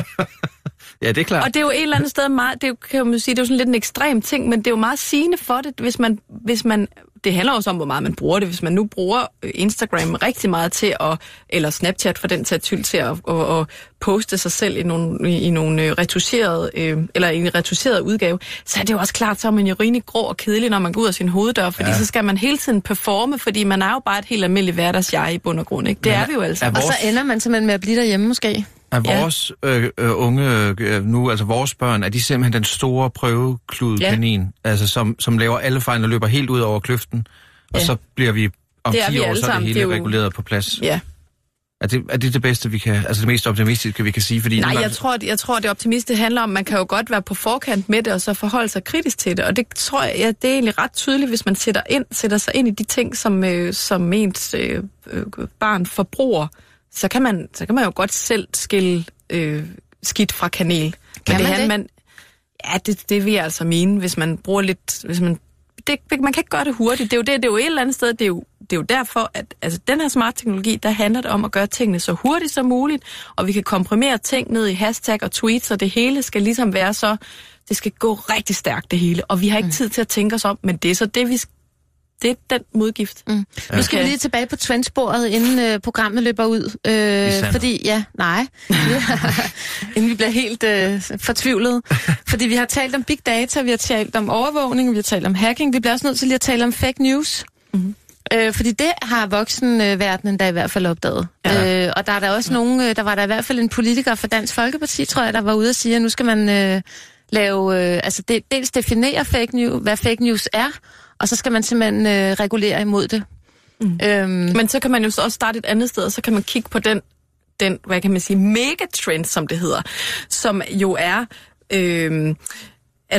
Ja, det er klart.
Og det er jo et eller andet sted meget, det er jo, kan man sige, det er jo sådan lidt en ekstrem ting, men det er jo meget sigende for det, hvis man, hvis man, det handler også om, hvor meget man bruger det. Hvis man nu bruger Instagram rigtig meget til at, eller Snapchat for den sags skyld, til at, at, at poste sig selv i nogle, i nogle retuscherede, eller i en retuscheret udgave, så er det jo også klart, så er man jo rimelig grå og kedelig, når man går ud af sin hoveddør, fordi ja. så skal man hele tiden performe, fordi man er jo bare et helt almindeligt hverdagsjeg i bund og grund, ikke? Det men er vi jo altså.
Vores... Og så ender man simpelthen med at blive derhjemme måske.
Er vores ja. øh, øh, unge øh, nu, altså vores børn, er de simpelthen den store prøvekludkanin, ja. altså som, som laver alle fejl og løber helt ud over kløften, og ja. så bliver vi om ti vi år, så er det hele det er jo... reguleret på plads.
Ja.
Er det, er det det bedste, vi kan, altså det mest optimistiske, vi kan sige? Fordi
Nej,
gange...
jeg tror, jeg tror, det optimistiske handler om, at man kan jo godt være på forkant med det, og så forholde sig kritisk til det. Og det tror jeg, ja, det er egentlig ret tydeligt, hvis man sætter, ind, sætter sig ind i de ting, som, øh, som ens øh, øh, barn forbruger. Så kan man, så kan man jo godt selv skille øh, skidt fra kanel.
Kan
Men
man det?
Man, ja, det, det vil jeg altså mene, hvis man bruger lidt... Hvis man, det, man kan ikke gøre det hurtigt. Det er jo, det, det er jo et eller andet sted, det er jo, det er jo derfor, at altså, den her smart teknologi, der handler det om at gøre tingene så hurtigt som muligt, og vi kan komprimere ting ned i hashtag og tweets, og det hele skal ligesom være så... Det skal gå rigtig stærkt, det hele, og vi har ikke mm. tid til at tænke os om, men det er så det, vi Det er den modgift. Mm.
Ja. Nu skal vi lige tilbage på trendsporet, inden øh, programmet løber ud. Øh, fordi, ja, nej. inden vi bliver helt øh, fortvivlet. Fordi vi har talt om big data, vi har talt om overvågning, vi har talt om hacking. Vi bliver også nødt til lige at tale om fake news. Mm-hmm. Øh, fordi det har voksenverdenen da i hvert fald opdaget. Ja. Øh, og der er der også ja. nogen, der var der i hvert fald en politiker fra Dansk Folkeparti, tror jeg, der var ude og sige, at nu skal man øh, lave, øh, altså det, dels definere fake news, hvad fake news er, og så skal man simpelthen øh, regulere imod det.
Mm. Øhm. Men så kan man jo også starte et andet sted, og så kan man kigge på den, den hvad kan man sige, megatrend, som det hedder, som jo er, øh, altså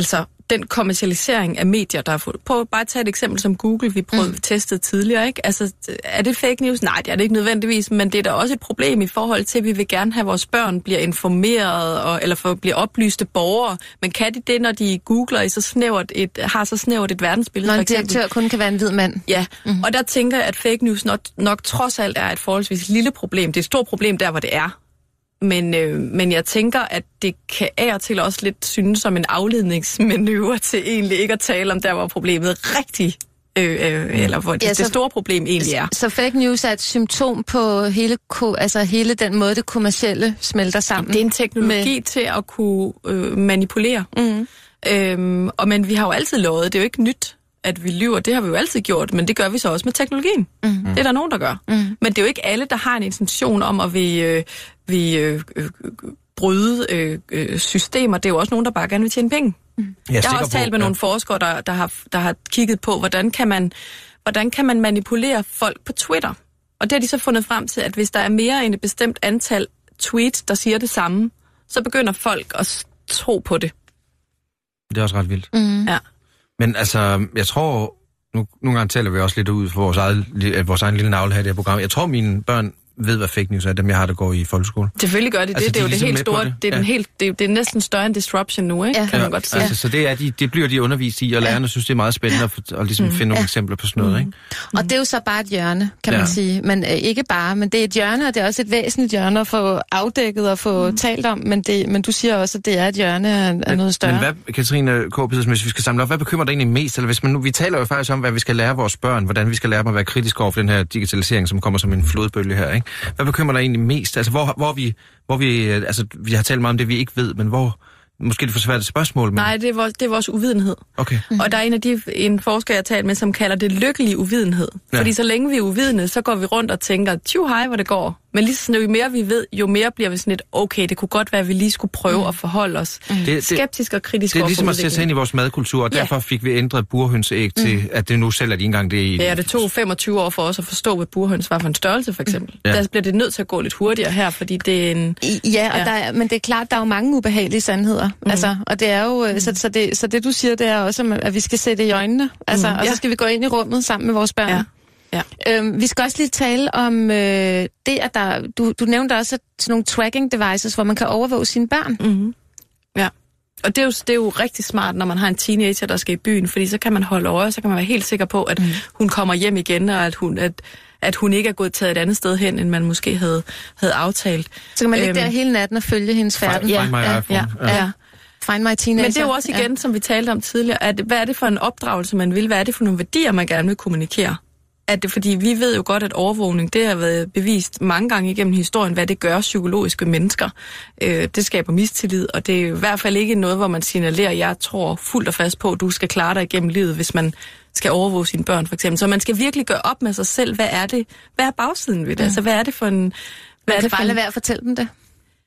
den kommercialisering af medier, der er fået. Prøv bare at tage et eksempel som Google, vi prøvede mm. testet tidligere, ikke? Altså, er det fake news? Nej, det er det ikke nødvendigvis, men det er da også et problem i forhold til, at vi vil gerne have, at vores børn bliver informeret, og, eller for, bliver oplyste borgere. Men kan de det, når de googler i så snævert et, har så snævert et verdensbillede?
Når en direktør kun kan være en hvid mand.
Ja, mm. og der tænker jeg, at fake news nok, nok trods alt er et forholdsvis lille problem. Det er et stort problem der, hvor det er. Men, øh, men jeg tænker, at det kan af og til også lidt synes som en afledningsmanøvre til egentlig ikke at tale om der, hvor problemet rigtig, øh, øh, eller hvor det, ja, så, det store problem egentlig er.
Så fake news er et symptom på hele, altså hele den måde, det kommercielle smelter sammen.
Det er en teknologi med... til at kunne øh, manipulere. Mm. Øhm, og men vi har jo altid lovet, det er jo ikke nyt, at vi lyver. Det har vi jo altid gjort, men det gør vi så også med teknologien. Mm. Det er der nogen, der gør. Mm. Men det er jo ikke alle, der har en intention om at vi, øh, vi øh, øh, bryde øh, øh, systemer. Det er jo også nogen, der bare gerne vil tjene penge. Mm. Jeg, jeg har også talt med ja. nogle forskere, der, der, har, der har kigget på, hvordan kan, man, hvordan kan man manipulere folk på Twitter. Og det har de så fundet frem til, at hvis der er mere end et bestemt antal tweets, der siger det samme, så begynder folk at tro på det.
Det er også ret vildt.
Mm. Ja.
Men altså, jeg tror, nu, nogle gange taler vi også lidt ud for vores, eget, vores egen lille navle her i det her program. Jeg tror, mine børn ved, hvad fake news er, dem jeg har, der går i folkeskole.
Selvfølgelig gør de det. Altså, det er jo de det helt store, det, det, er ja. den helt, det, er, det er næsten større end disruption nu, ikke? Ja. Kan man ja, godt sige. Altså,
så det, er de, det bliver de undervist i, og lærerne ja. synes, det er meget spændende at, at ligesom mm. finde nogle ja. eksempler på sådan noget, mm. ikke?
Og det er jo så bare et hjørne, kan ja. man sige. Men øh, ikke bare, men det er et hjørne, og det er også et væsentligt hjørne at få afdækket og få mm. talt om, men, det, men du siger også, at det er et hjørne af, af
men,
noget større.
Men hvad, Katrine K. Pedersen, hvis vi skal samle op, hvad bekymrer dig egentlig mest? Eller hvis man nu, vi taler jo faktisk om, hvad vi skal lære vores børn, hvordan vi skal lære dem at være kritiske over for den her digitalisering, som kommer som en flodbølge her, ikke? Hvad bekymrer dig egentlig mest? Altså, hvor, hvor, vi, hvor vi... Altså, vi har talt meget om det, vi ikke ved, men hvor... Måske det er for svært et spørgsmål, men...
Nej, det er vores, det er vores uvidenhed.
Okay.
Mm. Og der er en af de en forsker, jeg har talt med, som kalder det lykkelig uvidenhed. Ja. Fordi så længe vi er uvidende, så går vi rundt og tænker, tju hej, hvor det går. Men lige sådan, jo mere vi ved, jo mere bliver vi sådan lidt, okay, det kunne godt være, at vi lige skulle prøve mm. at forholde os mm. det, skeptisk og kritisk.
Det er ligesom at sætte sig ind i vores madkultur, og ja. derfor fik vi ændret burhønseæg til, mm. at det nu selv er de engang det i...
Ja, det tog femogtyve år for os at forstå, hvad burhøns var for en størrelse, for eksempel. Mm. Ja. Der bliver det nødt til at gå lidt hurtigere her, fordi det er en...
Ja, og ja. Der er, men det er klart, der er jo mange ubehagelige sandheder. Mm. Altså, og det er jo... Mm. Så, så, det, så det, du siger, det er også, at vi skal se det i øjnene. Altså, mm. og så skal vi gå ind i rummet sammen med vores børn. Ja. Ja. Øhm, vi skal også lige tale om øh, det, at der... Du, du nævnte også at sådan nogle tracking devices, hvor man kan overvåge sine børn.
Mm-hmm. Ja. Og det er, jo, det er jo rigtig smart, når man har en teenager, der skal i byen, fordi så kan man holde øje, så kan man være helt sikker på, at mm. hun kommer hjem igen, og at hun, at, at hun ikke er gået taget et andet sted hen, end man måske havde, havde aftalt.
Så kan man ligge øhm, der hele natten og følge hendes færden.
Find, find my
ja,
iPhone.
Ja, ja. ja.
Find my teenager.
Men det er jo også igen, ja. som vi talte om tidligere, at hvad er det for en opdragelse, man vil? Hvad er det for nogle værdier, man gerne vil kommunikere? At det, fordi vi ved jo godt, at overvågning, det har været bevist mange gange igennem historien, hvad det gør psykologiske mennesker. Øh, det skaber mistillid, og det er i hvert fald ikke noget, hvor man signalerer, jeg tror fuldt og fast på, at du skal klare dig igennem livet, hvis man skal overvåge sine børn, for eksempel. Så man skal virkelig gøre op med sig selv, hvad er det? Hvad er bagsiden ved det? Mm. Altså, hvad er det for en... Hvad
man
er det
kan bare lade være at fortælle dem det.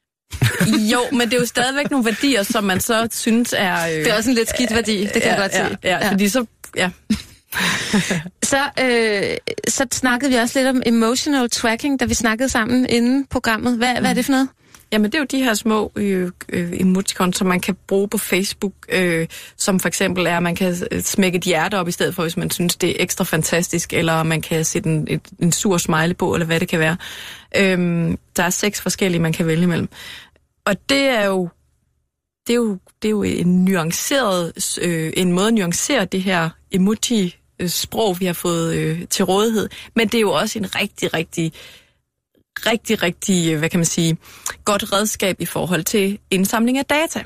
Jo, men det er jo stadigvæk nogle værdier, som man så synes er... Øh,
det er også en lidt skidt værdi, det kan
ja,
jeg godt
ja,
se.
Ja, ja, fordi så... Ja.
så, øh, så snakkede vi også lidt om emotional tracking, da vi snakkede sammen inden programmet. Hvad, mm. hvad er det for noget?
Jamen, det er jo de her små øh, øh, emoticons, som man kan bruge på Facebook, øh, som for eksempel er, at man kan smække et hjerte op i stedet for, hvis man synes, det er ekstra fantastisk, eller man kan sætte en, et, en sur smiley på, eller hvad det kan være. Øh, der er seks forskellige, man kan vælge imellem. Og det er jo, det er jo, det er jo en nuanceret, øh, en måde at nuancere det her emoji-sprog, vi har fået øh, til rådighed. Men det er jo også en rigtig, rigtig rigtig, rigtig, hvad kan man sige, godt redskab i forhold til indsamling af data.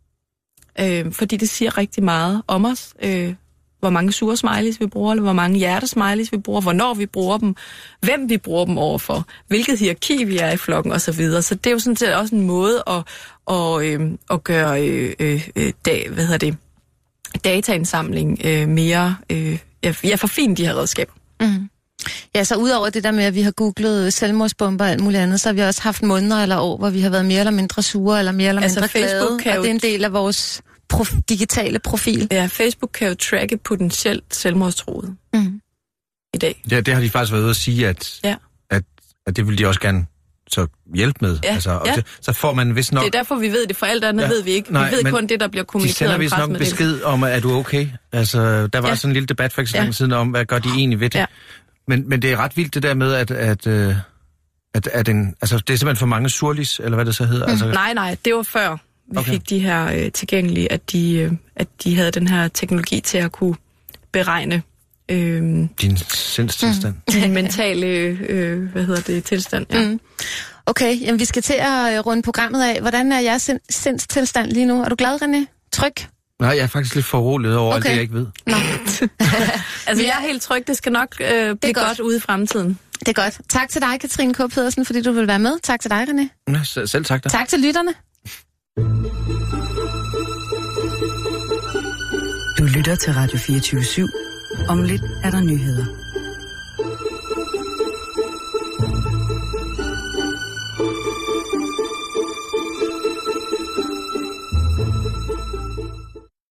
Øh, fordi det siger rigtig meget om os, øh, hvor mange sure smileys vi bruger, eller hvor mange hjertesmileys vi bruger, hvornår vi bruger dem, hvem vi bruger dem overfor, hvilket hierarki vi er i flokken osv. Så, så det er jo sådan set også en måde at, at, øh, at gøre øh, øh, da, hvad hedder det, dataindsamling øh, mere, øh, ja, forfine de her redskaber.
Mm. Ja, så udover det der med, at vi har googlet selvmordsbomber og alt muligt andet, så har vi også haft måneder eller år, hvor vi har været mere eller mindre sure, eller mere eller mindre altså, glade, og det er en del af vores prof- digitale profil.
Ja, Facebook kan jo tracke potentielt selvmordstruede mm. i dag.
Ja, det har de faktisk været ude at sige, at, ja. at, at det vil de også gerne så hjælpe med.
Ja,
altså, og
ja.
det, så får man vist nok...
Det er derfor, vi ved det. For alt andet
ja,
ved vi ikke.
nej,
vi ved
men
kun det, der bliver kommunikeret.
De sender vist nok en besked om, at er du okay? Altså, der var
ja.
sådan en lille debat for ikke så
ja.
lang siden om, hvad gør de egentlig ved det?
Ja.
Men, men det er ret vildt det der med, at... at øh, At, at en, altså, det er simpelthen for mange surlis, eller hvad det så hedder? Mm. Altså...
Nej, nej, det var før vi
okay.
fik de her øh, tilgængelige, at de, øh, at de havde den her teknologi til at kunne beregne øh,
din sindstilstand.
Mm. Din mentale, øh, hvad hedder det, tilstand, ja. Mm.
Okay, jamen vi skal til at runde programmet af. Hvordan er jeres sind- sindstilstand lige nu? Er du glad, René? Tryg?
Nej, jeg er faktisk lidt forroligt over okay. alt det, jeg ikke ved.
Nå. altså, jeg er helt tryg. Det skal nok øh, blive godt. godt ude i fremtiden.
Det er godt. Tak til dig, Katrine K. Pedersen, fordi du vil være med. Tak til dig, René.
Ja, selv, selv tak da.
Tak til lytterne.
Du lytter til Radio fireogtyve syv. Om lidt er der nyheder.